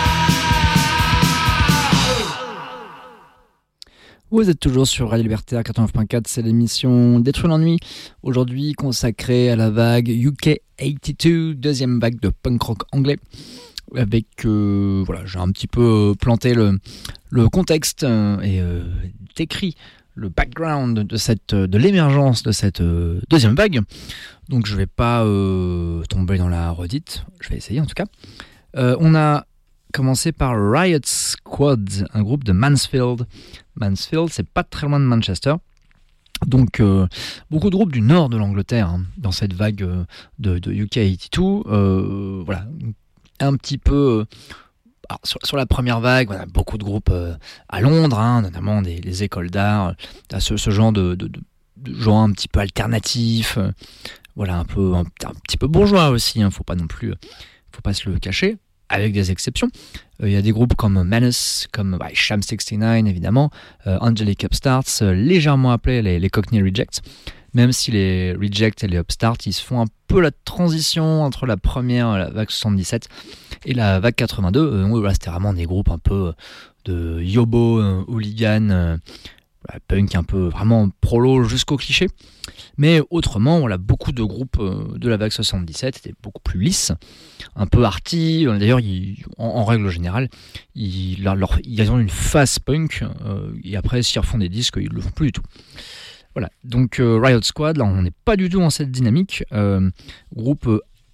Vous êtes toujours sur Radio Libertaire 89.4, c'est l'émission Détruire l'ennui, aujourd'hui consacrée à la vague UK 82, deuxième vague de punk rock anglais, avec, voilà, j'ai un petit peu planté le contexte et décrit le background de l'émergence de cette deuxième vague, donc je ne vais pas tomber dans la redite, je vais essayer en tout cas. On a commencé par Riot Squad, un groupe de Mansfield. Mansfield, c'est pas très loin de Manchester. Donc, beaucoup de groupes du nord de l'Angleterre dans cette vague de UK 82. Voilà, un petit peu. Alors, sur la première vague, on a beaucoup de groupes à Londres, notamment des écoles d'art, ce genre de genre un petit peu alternatif. Voilà, un petit peu bourgeois aussi. Faut pas se le cacher. Avec des exceptions. Il y a des groupes comme Menace, comme Sham 69 évidemment, Angelic Upstarts, légèrement appelés les Cockney Rejects, même si les Rejects et les Upstarts, ils se font un peu la transition entre la première, la vague 77, et la vague 82. Voilà, c'était vraiment des groupes un peu de yobo, hooligan, punk un peu vraiment prolo jusqu'au cliché. Mais autrement, voilà, beaucoup de groupes de la vague 77 étaient beaucoup plus lisses, un peu arty. D'ailleurs, en règle générale, ils ont une phase punk, et après, s'ils refont des disques, ils ne le font plus du tout. Voilà, donc Riot Squad, là, on n'est pas du tout dans cette dynamique. Groupe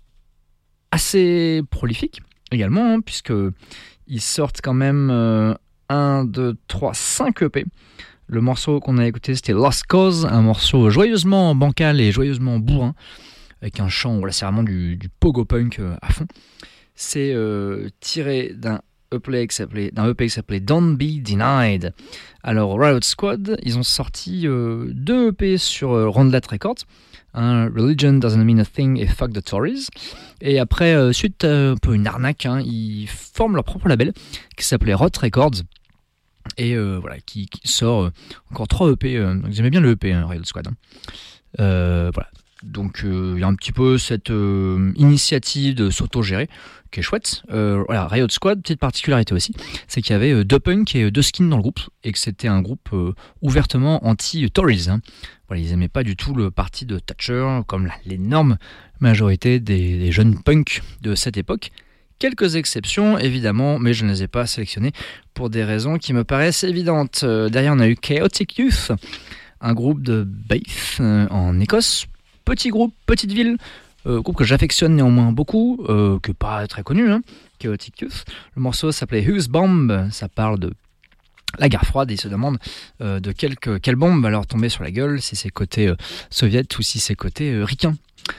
assez prolifique également, puisqu'ils sortent quand même 1, 2, 3, 5 EP. Le morceau qu'on a écouté, c'était Lost Cause, un morceau joyeusement bancal et joyeusement bourrin, avec un chant, voilà, c'est vraiment du pogo punk à fond. C'est tiré d'un EP qui s'appelait Don't Be Denied. Alors, Riot Squad, ils ont sorti 2 EP sur Roundlet Records, Religion Doesn't Mean a Thing et Fuck the Tories. Et après, suite un peu une arnaque, ils forment leur propre label qui s'appelait Rot Records. Et voilà, qui sort encore 3 EP. Donc j'aimais bien le EP, Riot Squad. Voilà. Donc il y a un petit peu cette initiative de s'auto-gérer qui est chouette. Voilà, Riot Squad, petite particularité aussi, c'est qu'il y avait 2 punks et 2 skins dans le groupe, et que c'était un groupe ouvertement anti-Tories. Voilà, ils n'aimaient pas du tout le parti de Thatcher, comme l'énorme majorité des jeunes punks de cette époque. Quelques exceptions, évidemment, mais je ne les ai pas sélectionnées pour des raisons qui me paraissent évidentes. Derrière, on a eu Chaotic Youth, un groupe de Bath en Écosse. Petit groupe, petite ville, groupe que j'affectionne néanmoins beaucoup, que pas très connu, Chaotic Youth. Le morceau s'appelait Whose Bomb, ça parle de la guerre froide, et il se demande de quelle bombe va leur tomber sur la gueule, si c'est côté soviète ou si c'est côté ricain.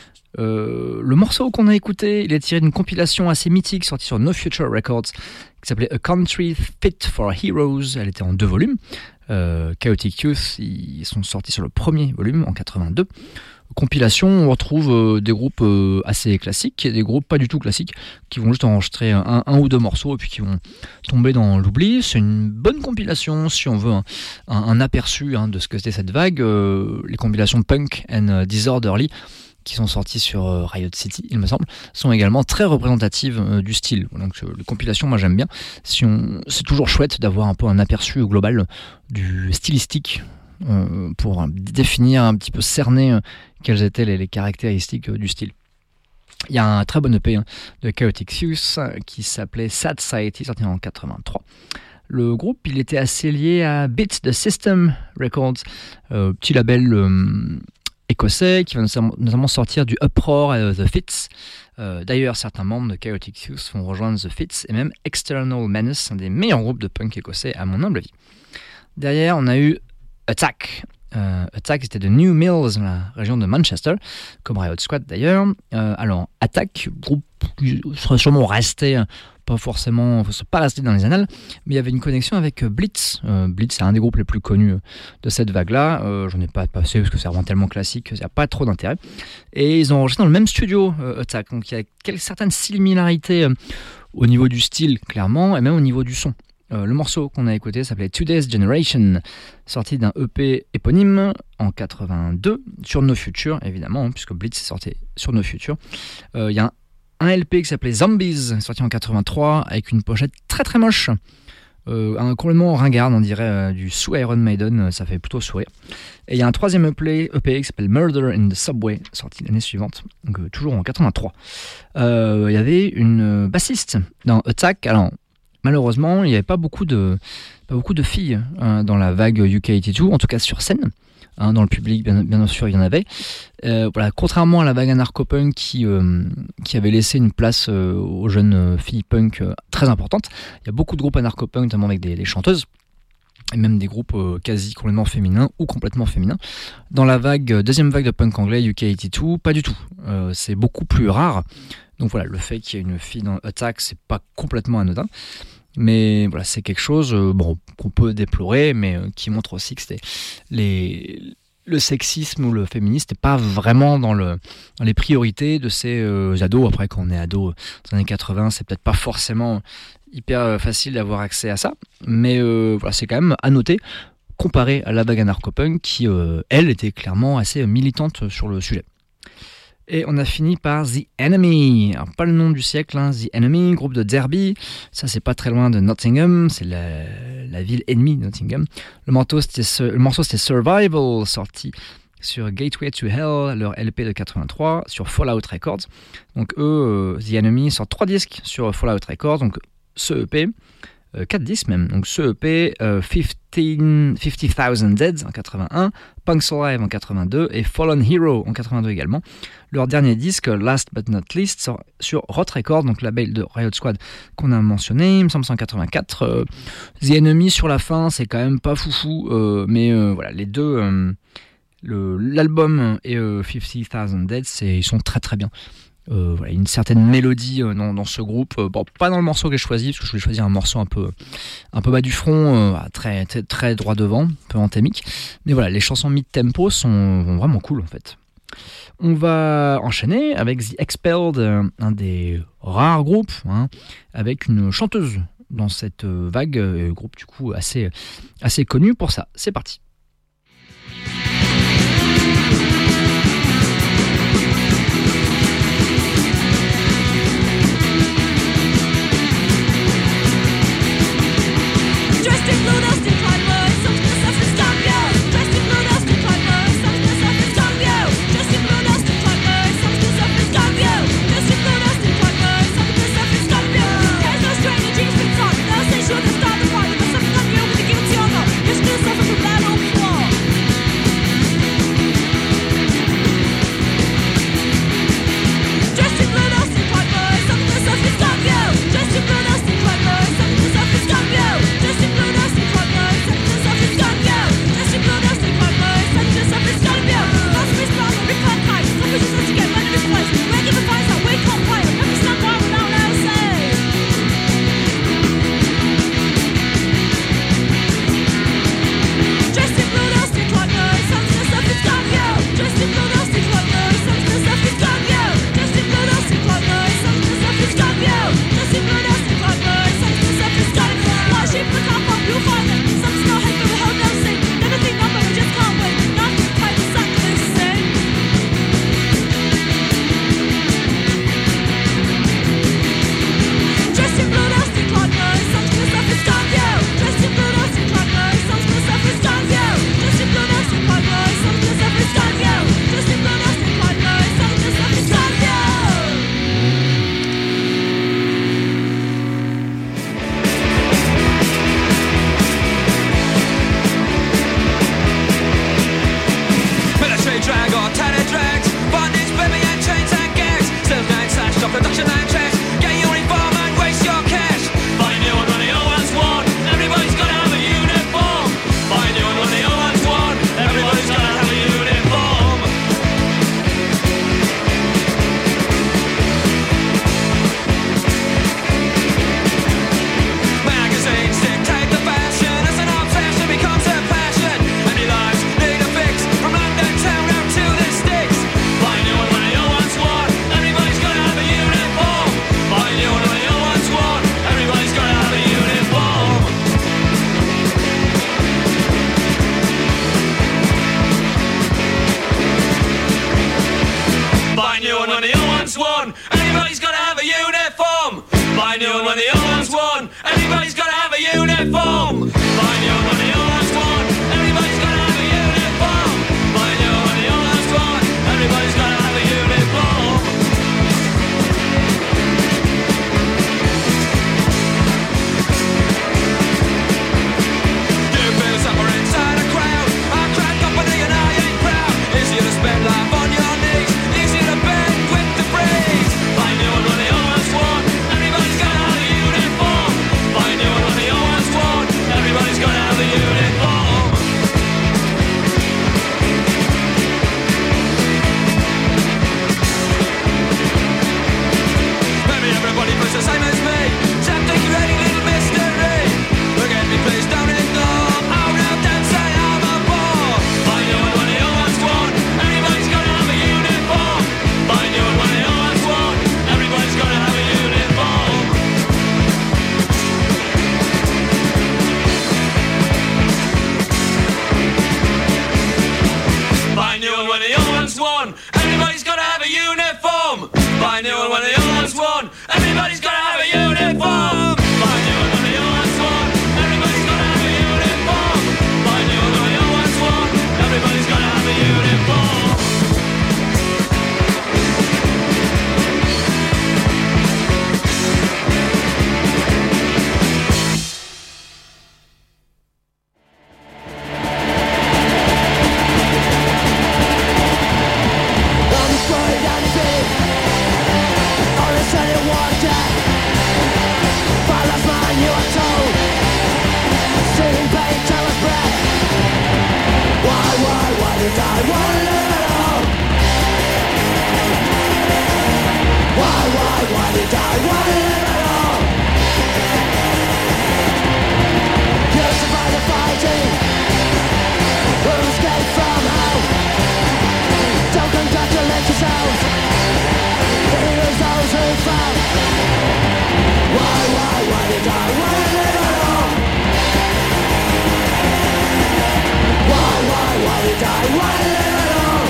Le morceau qu'on a écouté, il est tiré d'une compilation assez mythique sortie sur No Future Records qui s'appelait A Country Fit for Heroes. Elle était en 2 volumes. Chaotic Youth, ils sont sortis sur le premier volume en 82. Compilation, on retrouve des groupes assez classiques et des groupes pas du tout classiques qui vont juste enregistrer un ou 2 morceaux et puis qui vont tomber dans l'oubli. C'est une bonne compilation si on veut un aperçu de ce que c'était cette vague. Les compilations Punk and Disorderly qui sont sortis sur Riot City, il me semble, sont également très représentatives du style. Donc les compilations, moi j'aime bien. C'est toujours chouette d'avoir un peu un aperçu global du stylistique pour définir un petit peu, cerner quelles étaient les caractéristiques du style. Il y a un très bon EP de Chaotic Youth qui s'appelait Sad Society, sorti en 83. Le groupe, il était assez lié à Beat the System Records, petit label écossais qui va notamment sortir du Uproar et The Fits. D'ailleurs, certains membres de Chaotic Youth vont rejoindre The Fits et même External Menace, un des meilleurs groupes de punk écossais à mon humble avis. Derrière, on a eu Attack. Attack, c'était de New Mills, dans la région de Manchester, comme Riot Squad d'ailleurs. Alors, Attack, groupe qui serait sûrement resté, pas resté dans les annales, mais il y avait une connexion avec Blitz. Blitz, c'est un des groupes les plus connus de cette vague-là. J'en ai pas passé parce que c'est vraiment tellement classique, il n'y a pas trop d'intérêt. Et ils ont enregistré dans le même studio, Attack, donc il y a certaines similarités au niveau du style, clairement, et même au niveau du son. Le morceau qu'on a écouté s'appelait Today's Generation, sorti d'un EP éponyme en 82 sur No Future, évidemment, puisque Blitz est sorti sur No Future. Il y a un LP qui s'appelait Zombies, sorti en 83, avec une pochette très très moche. Complètement ringarde, on dirait du sous Iron Maiden, ça fait plutôt sourire. Et il y a un troisième EP qui s'appelle Murder in the Subway, sorti l'année suivante, donc toujours en 83. Il y avait une bassiste dans Attack. Alors malheureusement, il n'y avait pas beaucoup de filles dans la vague UK82, en tout cas sur scène. Dans le public, bien sûr, il y en avait. Voilà, contrairement à la vague anarcho-punk qui avait laissé une place aux jeunes filles punk très importante, il y a beaucoup de groupes anarcho-punk, notamment avec des chanteuses, et même des groupes quasi complètement féminins ou complètement féminins. Dans la deuxième vague de punk anglais, UK82, pas du tout. C'est beaucoup plus rare. Donc voilà, le fait qu'il y ait une fille dans Attack, c'est pas complètement anodin. Mais voilà, c'est quelque chose qu'on peut déplorer, mais qui montre aussi que le sexisme ou le féminisme n'est pas vraiment dans les priorités de ces ados. Après, quand on est ado dans les années 80, c'est peut-être pas forcément hyper facile d'avoir accès à ça. Mais voilà, c'est quand même à noter, comparé à la vague anarcho-punk qui, elle, était clairement assez militante sur le sujet. Et on a fini par The Enemy. Alors, pas le nom du siècle, The Enemy, groupe de Derby. Ça, c'est pas très loin de Nottingham. C'est la ville ennemie de Nottingham. Le morceau, c'était Survival, sorti sur Gateway to Hell, leur LP de 83, sur Fallout Records. Donc, eux, The Enemy, sortent 3 disques sur Fallout Records. Donc, ce EP, 4 disques même. Donc, ce EP, 50,000 Deads en 81, Punks Alive en 82 et Fallen Hero en 82 également. Leur dernier disque, Last But Not Least, sort sur Rot Records, donc label de Riot Squad qu'on a mentionné, il me semble 184. The Enemy sur la fin, c'est quand même pas foufou, mais voilà, les deux, l'album et 50,000 Dead, ils sont très très bien. Voilà, une certaine mélodie dans ce groupe, pas dans le morceau que j'ai choisi, parce que je voulais choisir un morceau un peu bas du front, très, très, très droit devant, un peu anthemique, mais voilà, les chansons mid-tempo sont vraiment cool en fait. On va enchaîner avec The Expelled, un des rares groupes avec une chanteuse dans cette vague, groupe du coup assez connu pour ça. C'est parti. Battle Buy new one when the old one's won. Everybody's gotta have a uniform. Buy new one when the old one's won. Everybody's gotta have a uniform. Buy new one when the old one's won. Everybody's gotta have a uniform. Buy new one when the old one's won. Everybody's gotta have a uniform. You feel suffer inside a crowd. I crack company and I ain't proud. Easier to spend life on your knees. Easier to bend with the breeze. Buy new one when the old one's won. Everybody's gotta have a uniform. Buy new one when the old one's won. Everybody's gotta have a uniform. Maybe everybody puts the same as me. Some think you're any little mystery. Look at me please, don't ignore. Oh no, don't say I'm a bore. Buy new one when the old one's won. Everybody's gotta have a uniform. Buy new one when the old one's won. Everybody's gotta have a uniform. Buy new one when the old one's won. Everybody's gotta have a uniform. Buy new one when the old one's won. Everybody's gotta have a uniform. Buy new one when the old one's won. Everybody's gotta have a uniform. Buy new one when the old one's won. Everybody's gotta have a uniform. I'm destroyed and deep. On the sunny water. If I lost mine, you are told. Sitting pain, time of breath. Why did I want to live at all? Why did I want to live at all? You survived the fighting. Who escaped from hell? Don't congratulate yourselves. The heroes, those who fell. Why did I want to live at all? Why did I want to live at all?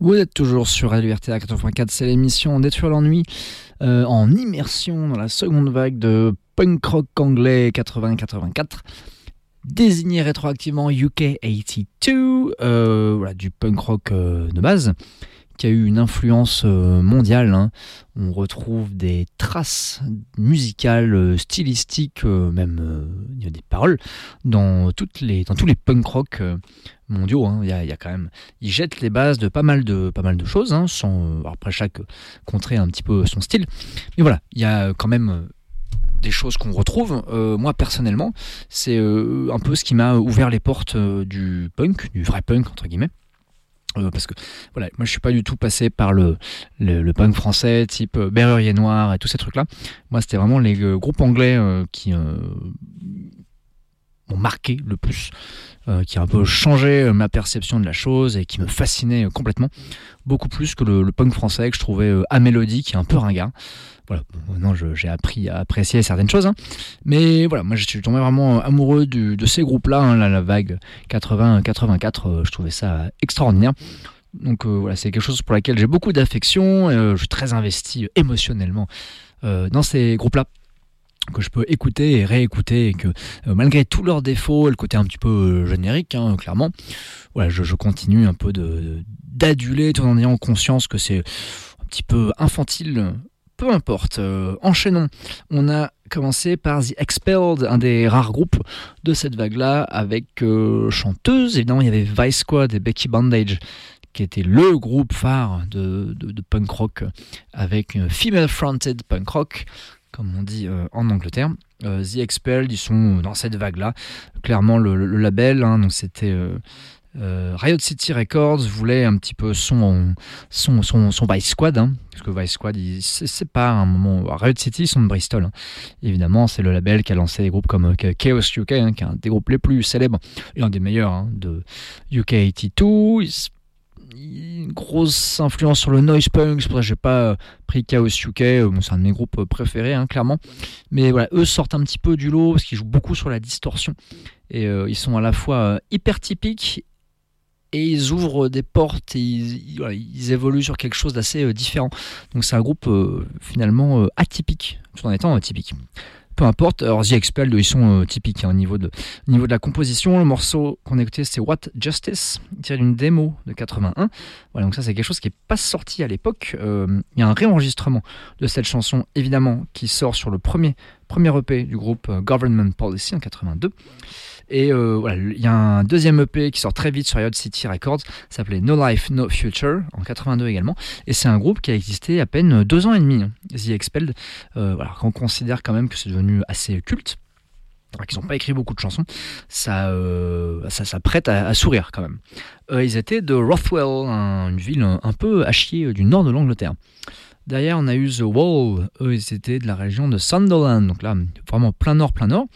Vous êtes toujours sur Radio Liberté à 80.4, c'est l'émission Détruire l'ennui en immersion dans la seconde vague de punk rock anglais 80-84, désigné rétroactivement UK 82, voilà, du punk rock de base, qui a eu une influence mondiale. Hein. On retrouve des traces musicales, stylistiques, même il y a des paroles dans tous les punk rock mondiaux. Hein. Il y a quand même, ils jettent les bases de pas mal de choses. Hein, alors après chaque contrée a un petit peu son style, mais voilà, il y a quand même des choses qu'on retrouve. Moi personnellement, c'est un peu ce qui m'a ouvert les portes du punk, du vrai punk entre guillemets. Parce que voilà, moi je suis pas du tout passé par le punk français type Berrurier Noir et tous ces trucs là. Moi c'était vraiment les groupes anglais qui m'ont marqué le plus, qui a un peu changé ma perception de la chose et qui me fascinait complètement, beaucoup plus que le punk français que je trouvais amélodique et un peu ringard. Voilà, bon, maintenant j'ai appris à apprécier certaines choses, hein. Mais voilà, moi je suis tombé vraiment amoureux de ces groupes-là, hein, la vague 80-84, je trouvais ça extraordinaire. Donc voilà, c'est quelque chose pour laquelle j'ai beaucoup d'affection, je suis très investi émotionnellement dans ces groupes-là, que je peux écouter et réécouter, et que malgré tous leurs défauts et le côté un petit peu générique, hein, clairement, voilà, je continue un peu d'aduler tout en ayant conscience que c'est un petit peu infantile. Peu importe, enchaînons. On a commencé par The Expelled, un des rares groupes de cette vague-là, avec chanteuse. Évidemment, il y avait Vice Squad et Becky Bandage, qui était le groupe phare de punk rock, avec female-fronted punk rock, comme on dit en Angleterre. The Expelled, ils sont dans cette vague-là. Clairement, le label, hein, donc c'était... Riot City Records voulait un petit peu son Vice Squad, hein, parce que Vice Squad il se sépare à un moment. Riot City, ils sont de Bristol, hein. Évidemment c'est le label qui a lancé des groupes comme Chaos UK, hein, qui est un des groupes les plus célèbres et un des meilleurs, hein, de UK 82. Une grosse influence sur le noise punk, c'est pour ça que j'ai pas pris Chaos UK, c'est un de mes groupes préférés, hein, clairement. Mais voilà, eux sortent un petit peu du lot parce qu'ils jouent beaucoup sur la distorsion et ils sont à la fois hyper typiques et ils ouvrent des portes et ils évoluent sur quelque chose d'assez différent. Donc c'est un groupe finalement atypique, tout en étant atypique. Peu importe, alors The Expelled, ils sont typiques, hein, au niveau de la composition. Le morceau qu'on a écouté, c'est What Justice, tiré d'une démo de 81. Voilà, donc ça c'est quelque chose qui n'est pas sorti à l'époque. Il y a un réenregistrement de cette chanson, évidemment, qui sort sur le premier EP du groupe Government Policy en 82. Et voilà, il y a un deuxième EP qui sort très vite sur Riot City Records, ça s'appelait No Life, No Future, en 82 également. Et c'est un groupe qui a existé à peine 2 ans et demi, hein, The Expelled. Voilà, on considère quand même que c'est devenu assez culte, alors qu'ils n'ont pas écrit beaucoup de chansons, ça prête à sourire quand même. Ils étaient de Rothwell, une ville un peu à chier du nord de l'Angleterre. Derrière, on a eu The Wall, eux ils étaient de la région de Sunderland, donc là, vraiment plein nord.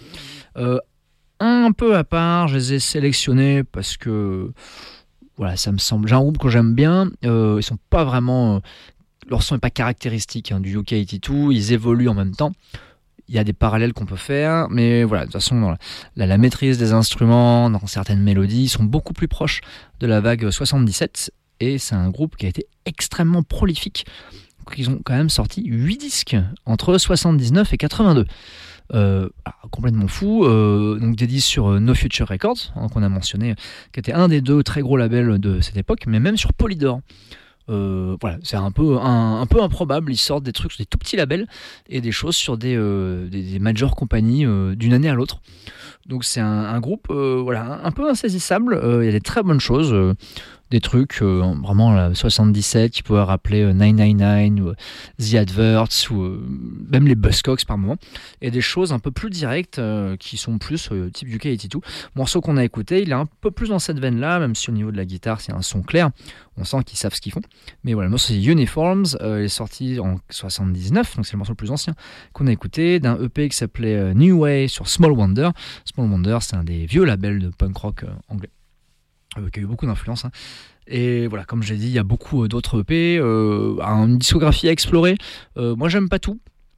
Un peu à part, je les ai sélectionnés parce que voilà, ça me semble. J'ai un groupe que j'aime bien. Ils sont pas vraiment. Leur son n'est pas caractéristique, hein, du UK 82. Ils évoluent en même temps. Il y a des parallèles qu'on peut faire, mais voilà, de toute façon, dans la maîtrise des instruments, dans certaines mélodies, ils sont beaucoup plus proches de la vague 77. Et c'est un groupe qui a été extrêmement prolifique. Ils ont quand même sorti 8 disques entre 79 et 82. Complètement fou, donc des disques sur No Future Records, hein, qu'on a mentionné, qui était un des 2 très gros labels de cette époque, mais même sur Polydor. Voilà, c'est un peu improbable. Ils sortent des trucs sur des tout petits labels et des choses sur des major compagnies d'une année à l'autre. Donc c'est un groupe voilà, un peu insaisissable. Il y a des très bonnes choses, des trucs vraiment la 77 qui pourraient rappeler 999 ou The Adverts ou même les Buzzcocks par moment, et des choses un peu plus directes qui sont plus type UK 82. Le morceau qu'on a écouté, il est un peu plus dans cette veine là, même si au niveau de la guitare c'est un son clair, on sent qu'ils savent ce qu'ils font. Mais voilà, le morceau c'est Uniforms, il est sorti en 79, donc c'est le morceau le plus ancien qu'on a écouté, d'un EP qui s'appelait New Way sur Small Wonder. Small Wonder, c'est un des vieux labels de punk rock anglais, qui a eu beaucoup d'influence, hein. Et voilà, comme j'ai dit, il y a beaucoup d'autres EP, une discographie à explorer. Moi j'aime pas tout,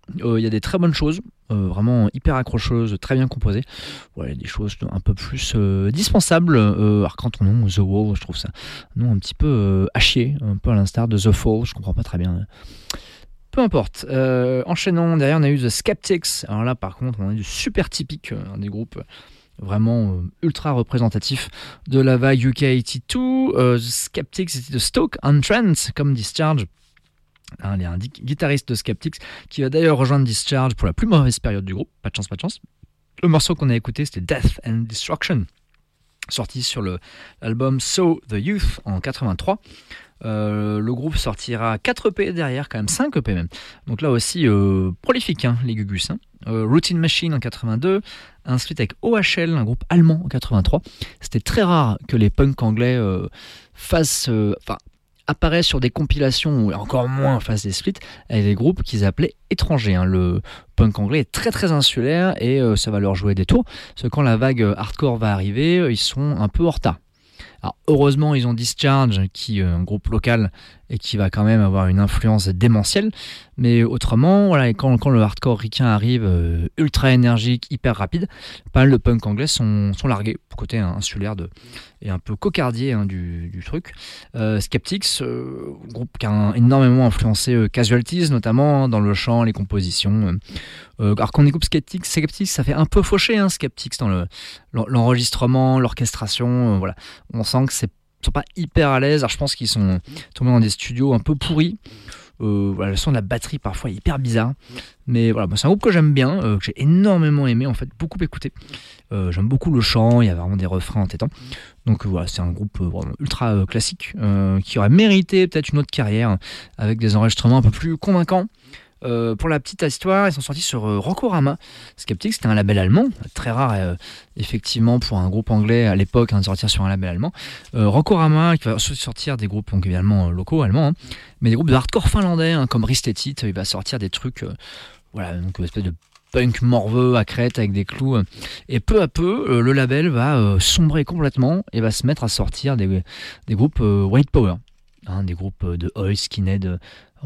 Il y a des très bonnes choses, vraiment hyper accrocheuses, très bien composées. Ouais, des choses un peu plus dispensables. Alors quand on nom The Wall, je trouve ça nom un petit peu à chier, un peu à l'instar de The Fall, je comprends pas très bien. Peu importe. Enchaînons, derrière on a eu The Skeptics. Alors là par contre on a eu du super typique, un des groupes vraiment ultra représentatif de la vague UK 82. The Skeptics, c'était de Stoke-on-Trent comme Discharge. Il y a un guitariste de Skeptics qui va d'ailleurs rejoindre Discharge pour la plus mauvaise période du groupe. Pas de chance, pas de chance. Le morceau qu'on a écouté, c'était Death and Destruction, sorti sur l'album So the Youth en 83. Le groupe sortira 4 EP derrière, quand même 5 EP même. Donc là aussi, prolifique, hein, les Gugus. Hein. Routine Machine en 82, un split avec OHL, un groupe allemand en 83. C'était très rare que les punks anglais apparaissent sur des compilations, ou encore moins fassent des splits, avec des groupes qu'ils appelaient étrangers. Hein. Le punk anglais est très très insulaire et ça va leur jouer des tours. Parce que quand la vague hardcore va arriver, ils sont un peu en retard. Alors, heureusement, ils ont Discharge, qui est un groupe local et qui va quand même avoir une influence démentielle. Mais autrement, voilà, quand le hardcore ricain arrive, ultra énergique, hyper rapide, pas mal de punk anglais sont largués, côté insulaire et un peu cocardier du truc. Skeptics, groupe qui a énormément influencé Casualties, notamment hein, dans le chant, les compositions. Alors quand on écoute Skeptics, ça fait un peu fauché, hein, Skeptics, dans l'enregistrement, l'orchestration. Voilà. On sent que ils sont pas hyper à l'aise. Alors je pense qu'ils sont tombés dans des studios un peu pourris. Voilà, le son de la batterie parfois est hyper bizarre, mais voilà, c'est un groupe que j'aime bien, que j'ai énormément aimé, en fait, beaucoup écouté. J'aime beaucoup le chant, il y a vraiment des refrains entêtants. Donc voilà, c'est un groupe vraiment ultra classique qui aurait mérité peut-être une autre carrière avec des enregistrements un peu plus convaincants. Pour la petite histoire, ils sont sortis sur Rockorama. Skeptics, c'était un label allemand, très rare effectivement pour un groupe anglais à l'époque de sortir sur un label allemand. Rockorama qui va sortir des groupes donc, évidemment locaux allemands, hein, mais des groupes de hardcore finlandais hein, comme Ristetit. Il va sortir des trucs, voilà, donc une espèce de punk morveux à crête avec des clous. Et peu à peu, le label va sombrer complètement et va se mettre à sortir des groupes white power. Hein, des groupes de Oi, Skinhead,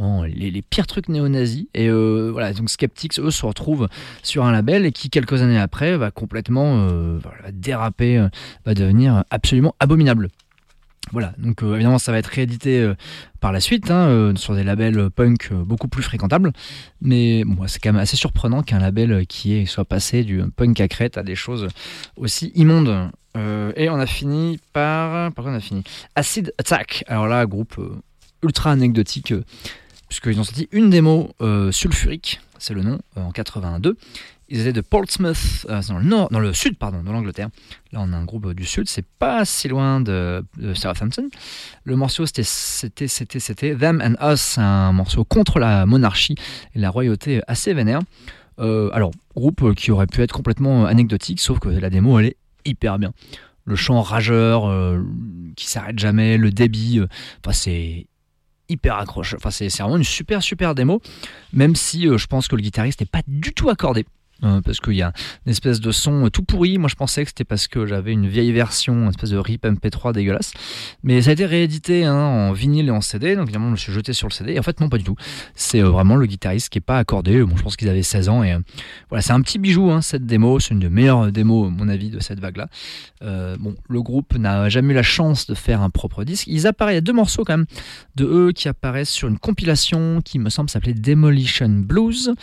les pires trucs néo-nazis. Et voilà, donc Skeptics, eux, se retrouvent sur un label et qui, quelques années après, va complètement déraper, va devenir absolument abominable. Voilà, donc évidemment, ça va être réédité par la suite, hein, sur des labels punk beaucoup plus fréquentables. Mais bon, c'est quand même assez surprenant qu'un label qui soit passé du punk à crête à des choses aussi immondes. Et on a fini par quoi on a fini Acid Attack. Alors là, groupe ultra anecdotique, puisqu'ils ont sorti une démo sulfurique, c'est le nom, en 82. Ils étaient de Portsmouth, dans le sud de l'Angleterre. Là, on a un groupe du sud, c'est pas si loin de Southampton. Le morceau, c'était Them and Us, un morceau contre la monarchie et la royauté assez vénère. Alors, groupe qui aurait pu être complètement anecdotique, sauf que la démo, elle est hyper bien. Le chant rageur qui s'arrête jamais, le débit, c'est hyper accroche. C'est vraiment une super démo, même si je pense que le guitariste n'est pas du tout accordé. Parce qu'il y a une espèce de son tout pourri. Moi je pensais que c'était parce que j'avais une vieille version, une espèce de RIP MP3 dégueulasse, mais ça a été réédité en vinyle et en CD, donc évidemment je me suis jeté sur le CD et en fait non, pas du tout, c'est vraiment le guitariste qui est pas accordé. Bon, je pense qu'ils avaient 16 ans et voilà, c'est un petit bijou cette démo, c'est une des meilleures démos à mon avis de cette vague là. Bon, le groupe n'a jamais eu la chance de faire un propre disque. Il y a 2 morceaux quand même de eux qui apparaissent sur une compilation qui me semble s'appeler Demolition Blues,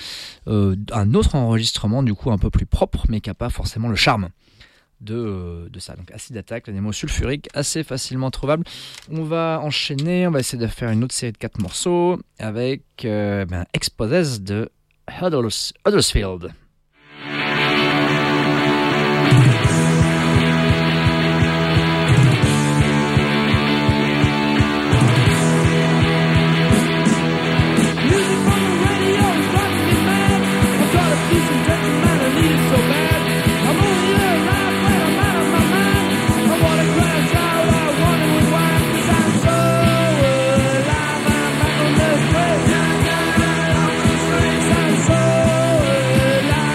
un autre enregistrement du coup un peu plus propre mais qui n'a pas forcément le charme de ça. Donc Acid Attack, la démo sulfurique, assez facilement trouvable. On va enchaîner, on va essayer de faire une autre série de 4 morceaux avec Exposés de Huddersfield. So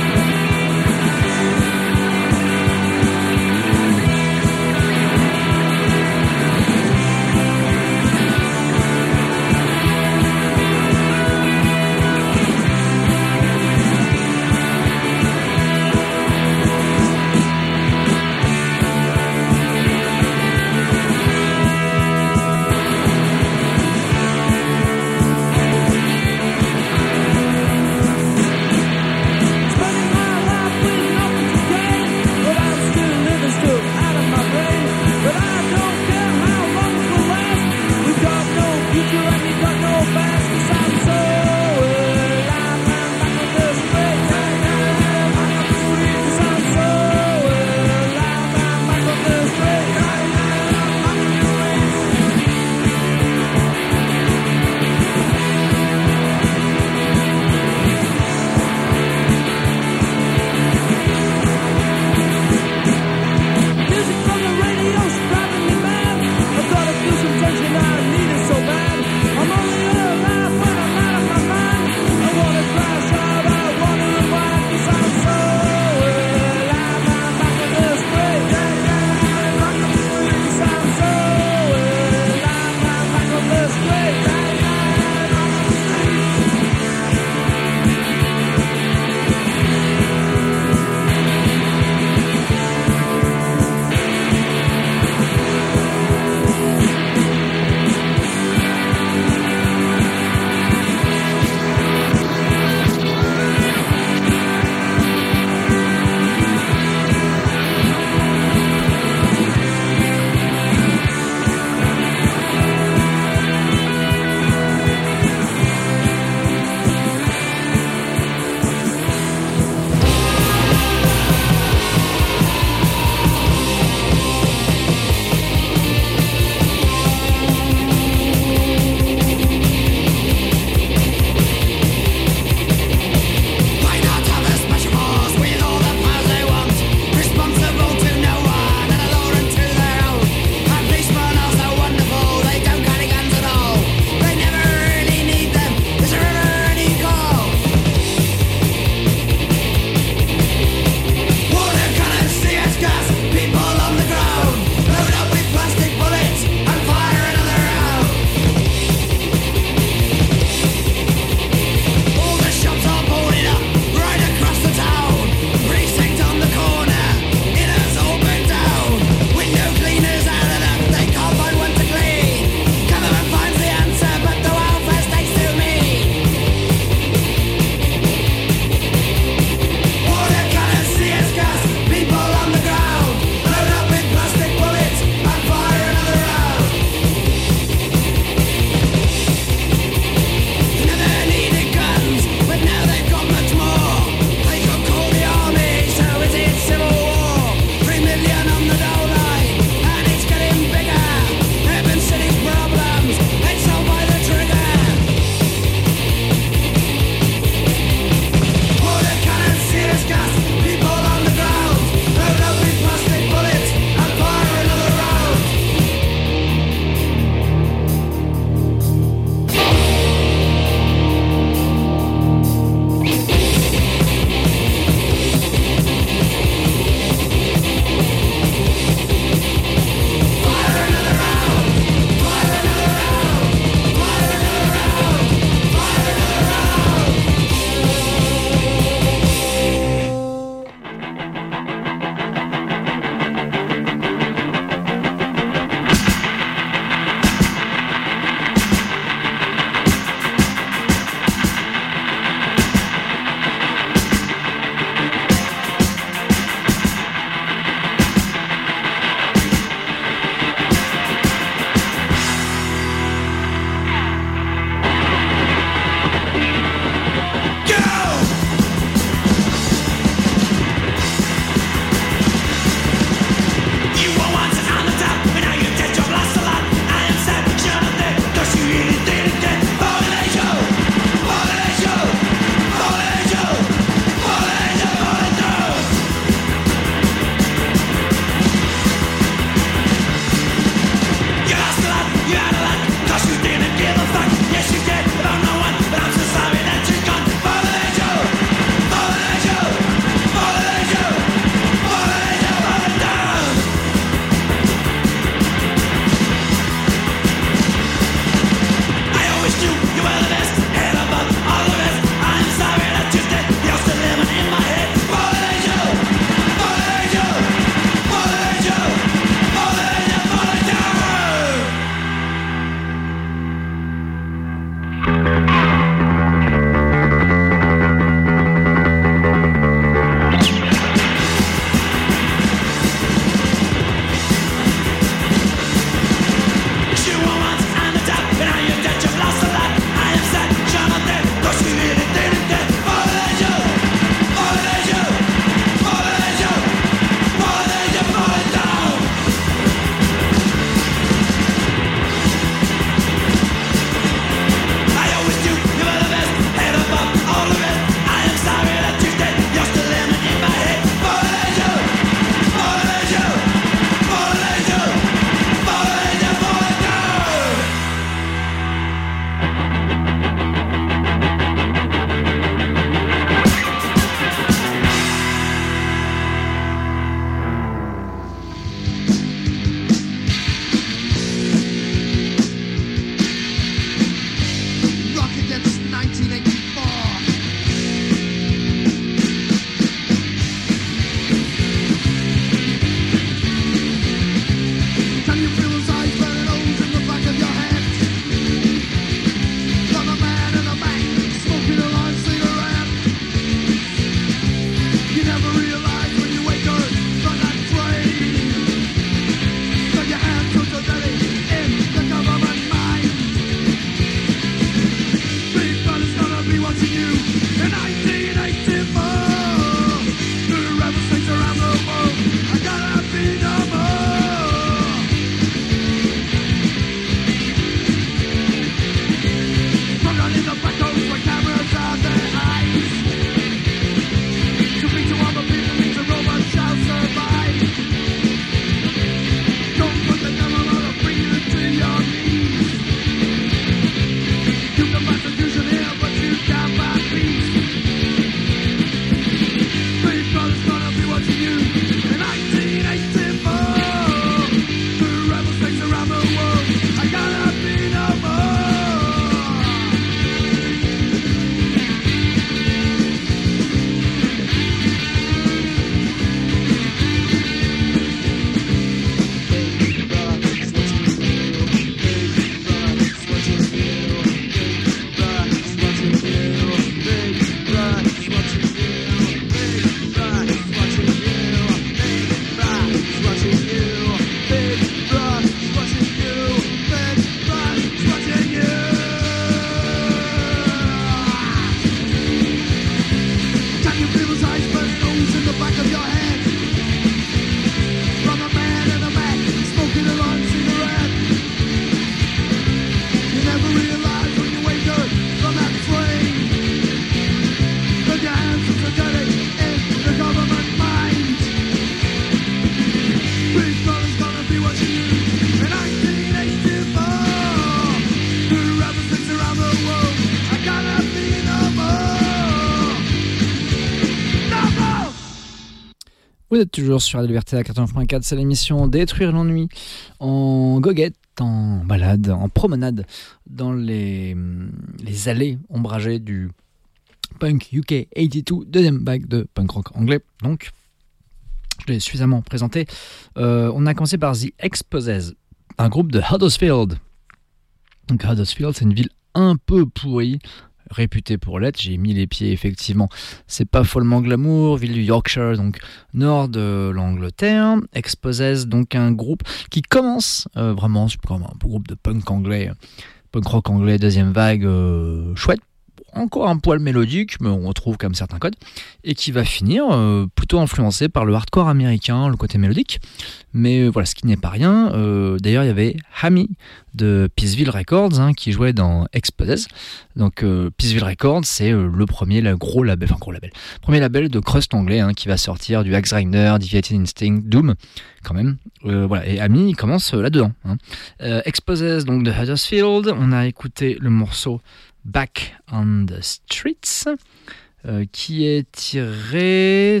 Vous êtes toujours sur la Liberté à 89.4, c'est l'émission Détruire l'ennui en goguette, en balade, en promenade dans les allées ombragées du punk UK 82, deuxième vague de punk rock anglais. Donc, je l'ai suffisamment présenté. On a commencé par The Exposés, un groupe de Huddersfield. Donc Huddersfield, c'est une ville un peu pourrie, réputée pour l'être. J'ai mis les pieds, effectivement. C'est pas follement glamour, ville du Yorkshire, donc nord de l'Angleterre. Exposés, donc un groupe qui commence vraiment comme un groupe de punk anglais, punk rock anglais, deuxième vague, chouette. Encore un poil mélodique, mais on retrouve quand même certains codes, et qui va finir plutôt influencé par le hardcore américain, le côté mélodique, mais voilà, ce qui n'est pas rien. D'ailleurs, il y avait Hammy de Peaceville Records qui jouait dans Exposés. Donc Peaceville Records, c'est le premier premier label de crust anglais qui va sortir du Axe Rider, Deviated Instinct, Doom, quand même. Voilà, et Hammy commence là-dedans. Exposés, donc de Huddersfield, on a écouté le morceau Back on the Streets, qui est tiré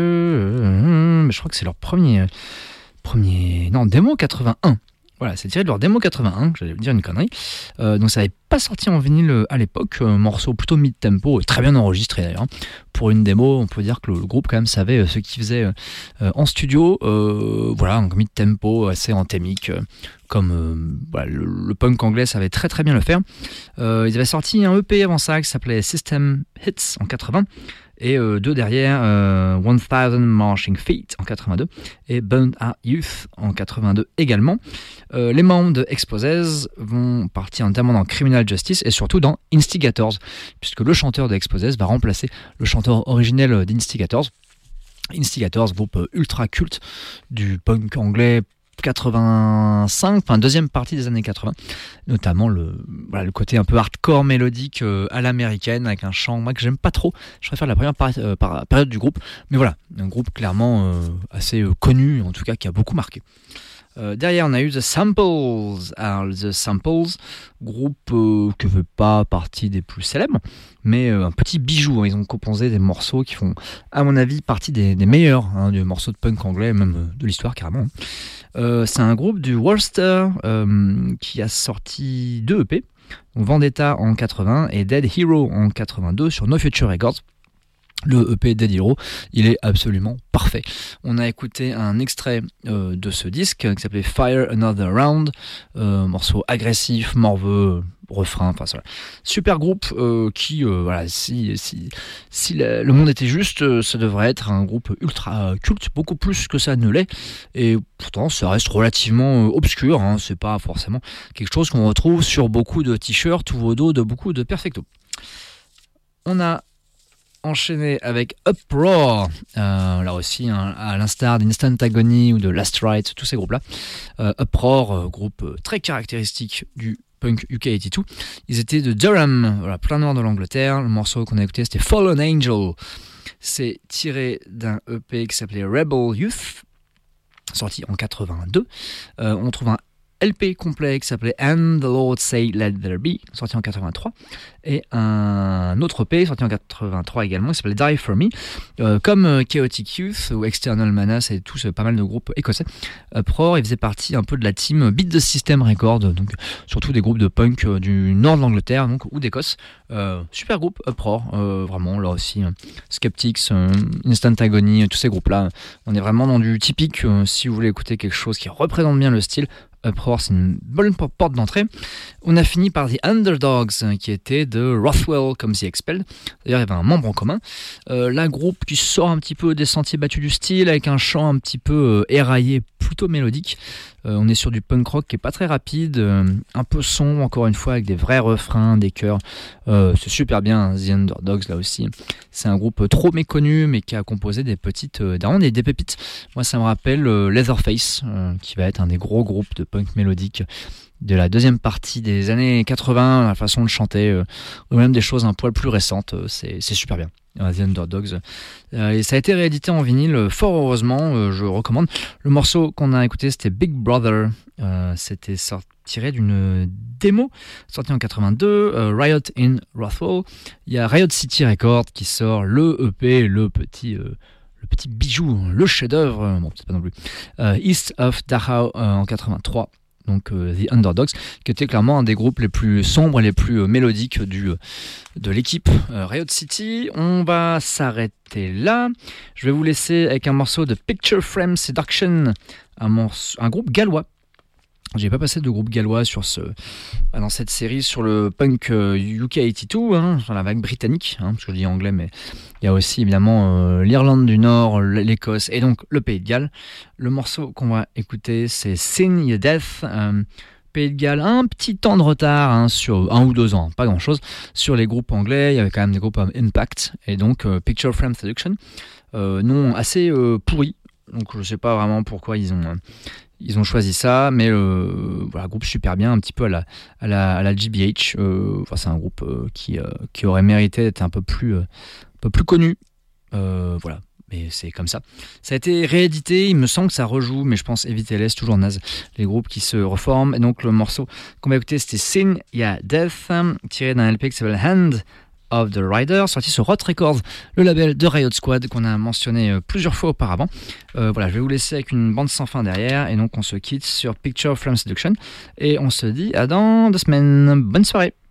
de... je crois que c'est leur premier... Non, démo 81. Voilà, c'est tiré de leur démo 81, j'allais vous dire une connerie. Donc ça n'avait pas sorti en vinyle à l'époque, morceau plutôt mid-tempo, très bien enregistré d'ailleurs. Pour une démo, on peut dire que le groupe quand même savait ce qu'il faisait en studio. Voilà, donc mid-tempo, assez anthémique, comme voilà, le punk anglais savait très très bien le faire. Ils avaient sorti un EP avant ça qui s'appelait System Hits en 80. Et deux derrière, 1000 Marching Feet en 82 et Burnt Out Youth en 82 également. Les membres de Exposés vont partir notamment dans Criminal Justice et surtout dans Instigators, puisque le chanteur de Exposés va remplacer le chanteur originel d'Instigators. Instigators, groupe ultra culte du punk anglais 85, enfin deuxième partie des années 80, notamment le côté un peu hardcore mélodique à l'américaine avec un chant moi que j'aime pas trop. Je préfère la première période du groupe, mais voilà, un groupe clairement assez connu, en tout cas qui a beaucoup marqué. Derrière, on a eu The Samples. Alors, The Samples, groupe qui ne fait pas partie des plus célèbres, mais un petit bijou. Ils ont composé des morceaux qui font, à mon avis, partie des meilleurs, des morceaux de punk anglais, même de l'histoire carrément. C'est un groupe du Worcester qui a sorti 2 EP, donc Vendetta en 80 et Dead Hero en 82 sur No Future Records. Le EP Dead Hero, il est absolument parfait. On a écouté un extrait de ce disque qui s'appelait Fire Another Round, morceau agressif, morveux, refrain, enfin voilà. Super groupe qui, voilà, si le monde était juste, ça devrait être un groupe ultra culte, beaucoup plus que ça ne l'est, et pourtant ça reste relativement obscur, c'est pas forcément quelque chose qu'on retrouve sur beaucoup de t-shirts ou au dos de beaucoup de perfecto. On a enchaîné avec Uproar, là aussi à l'instar d'Instant Agony ou de Last Rite, tous ces groupes-là. Uproar, groupe très caractéristique du punk UK 82. Ils étaient de Durham, voilà, plein nord de l'Angleterre. Le morceau qu'on a écouté, c'était Fallen Angel. C'est tiré d'un EP qui s'appelait Rebel Youth, sorti en 82. On trouve un LP complet qui s'appelait And the Lord Say Let There Be, sorti en 83, et un autre EP sorti en 83 également qui s'appelait Die For Me, comme Chaotic Youth ou External Manas et tous pas mal de groupes écossais. Uproar, il faisait partie un peu de la team Beat the System Records, donc surtout des groupes de punk du nord de l'Angleterre donc, ou d'Écosse. Super groupe, Uproar, vraiment là aussi, Skeptics, Instant Agony, tous ces groupes-là, on est vraiment dans du typique, si vous voulez écouter quelque chose qui représente bien le style. Uproar, c'est une bonne porte d'entrée. On a fini par The Underdogs, qui était de Rothwell comme The Expelled. D'ailleurs, il y avait un membre en commun. Là, groupe qui sort un petit peu des sentiers battus du style, avec un chant un petit peu éraillé, plutôt mélodique. On est sur du punk rock qui est pas très rapide, un peu sombre, encore une fois, avec des vrais refrains, des chœurs. C'est super bien, The Underdogs, là aussi. C'est un groupe trop méconnu, mais qui a composé des petites, des pépites. Moi, ça me rappelle Leatherface, qui va être un des gros groupes de punk mélodique de la deuxième partie des années 80, la façon de chanter, ou même des choses un poil plus récentes, c'est super bien. The Underdogs. Et ça a été réédité en vinyle, fort heureusement, je recommande. Le morceau qu'on a écouté, c'était Big Brother. C'était tiré d'une démo sortie en 82, Riot in Rothwell. Il y a Riot City Records qui sort le EP, le petit bijou, le chef-d'œuvre, bon, c'est pas non plus, East of Dachau en 83. Donc The Underdogs, qui était clairement un des groupes les plus sombres et les plus mélodiques de l'équipe Riot City. On va s'arrêter là. Je vais vous laisser avec un morceau de Picture Frame Seduction, un groupe gallois. J'ai pas passé de groupe gallois dans cette série sur le punk UK 82, sur la vague britannique, parce que je dis anglais, mais il y a aussi évidemment l'Irlande du Nord, l'Écosse et donc le Pays de Galles. Le morceau qu'on va écouter, c'est Sin Your Death. Pays de Galles, un petit temps de retard sur 1 ou 2 ans, pas grand chose, sur les groupes anglais. Il y avait quand même des groupes Impact et donc Picture Frame Seduction, non assez pourri. Donc je sais pas vraiment pourquoi ils ont choisi ça, mais voilà, groupe super bien, un petit peu à la GBH. C'est un groupe qui aurait mérité d'être un peu plus connu. Voilà, mais c'est comme ça. Ça a été réédité, il me semble que ça rejoue, mais je pense évitez-les, c'est toujours naze, les groupes qui se reforment. Et donc le morceau qu'on va écouter, c'était Sin Ya Death, tiré d'un LP qui s'appelle Hand of the Rider, sorti sur Rot Records, le label de Riot Squad qu'on a mentionné plusieurs fois auparavant. Voilà, je vais vous laisser avec une bande sans fin derrière, et donc on se quitte sur Picture Frame Seduction, et on se dit à dans 2 semaines. Bonne soirée.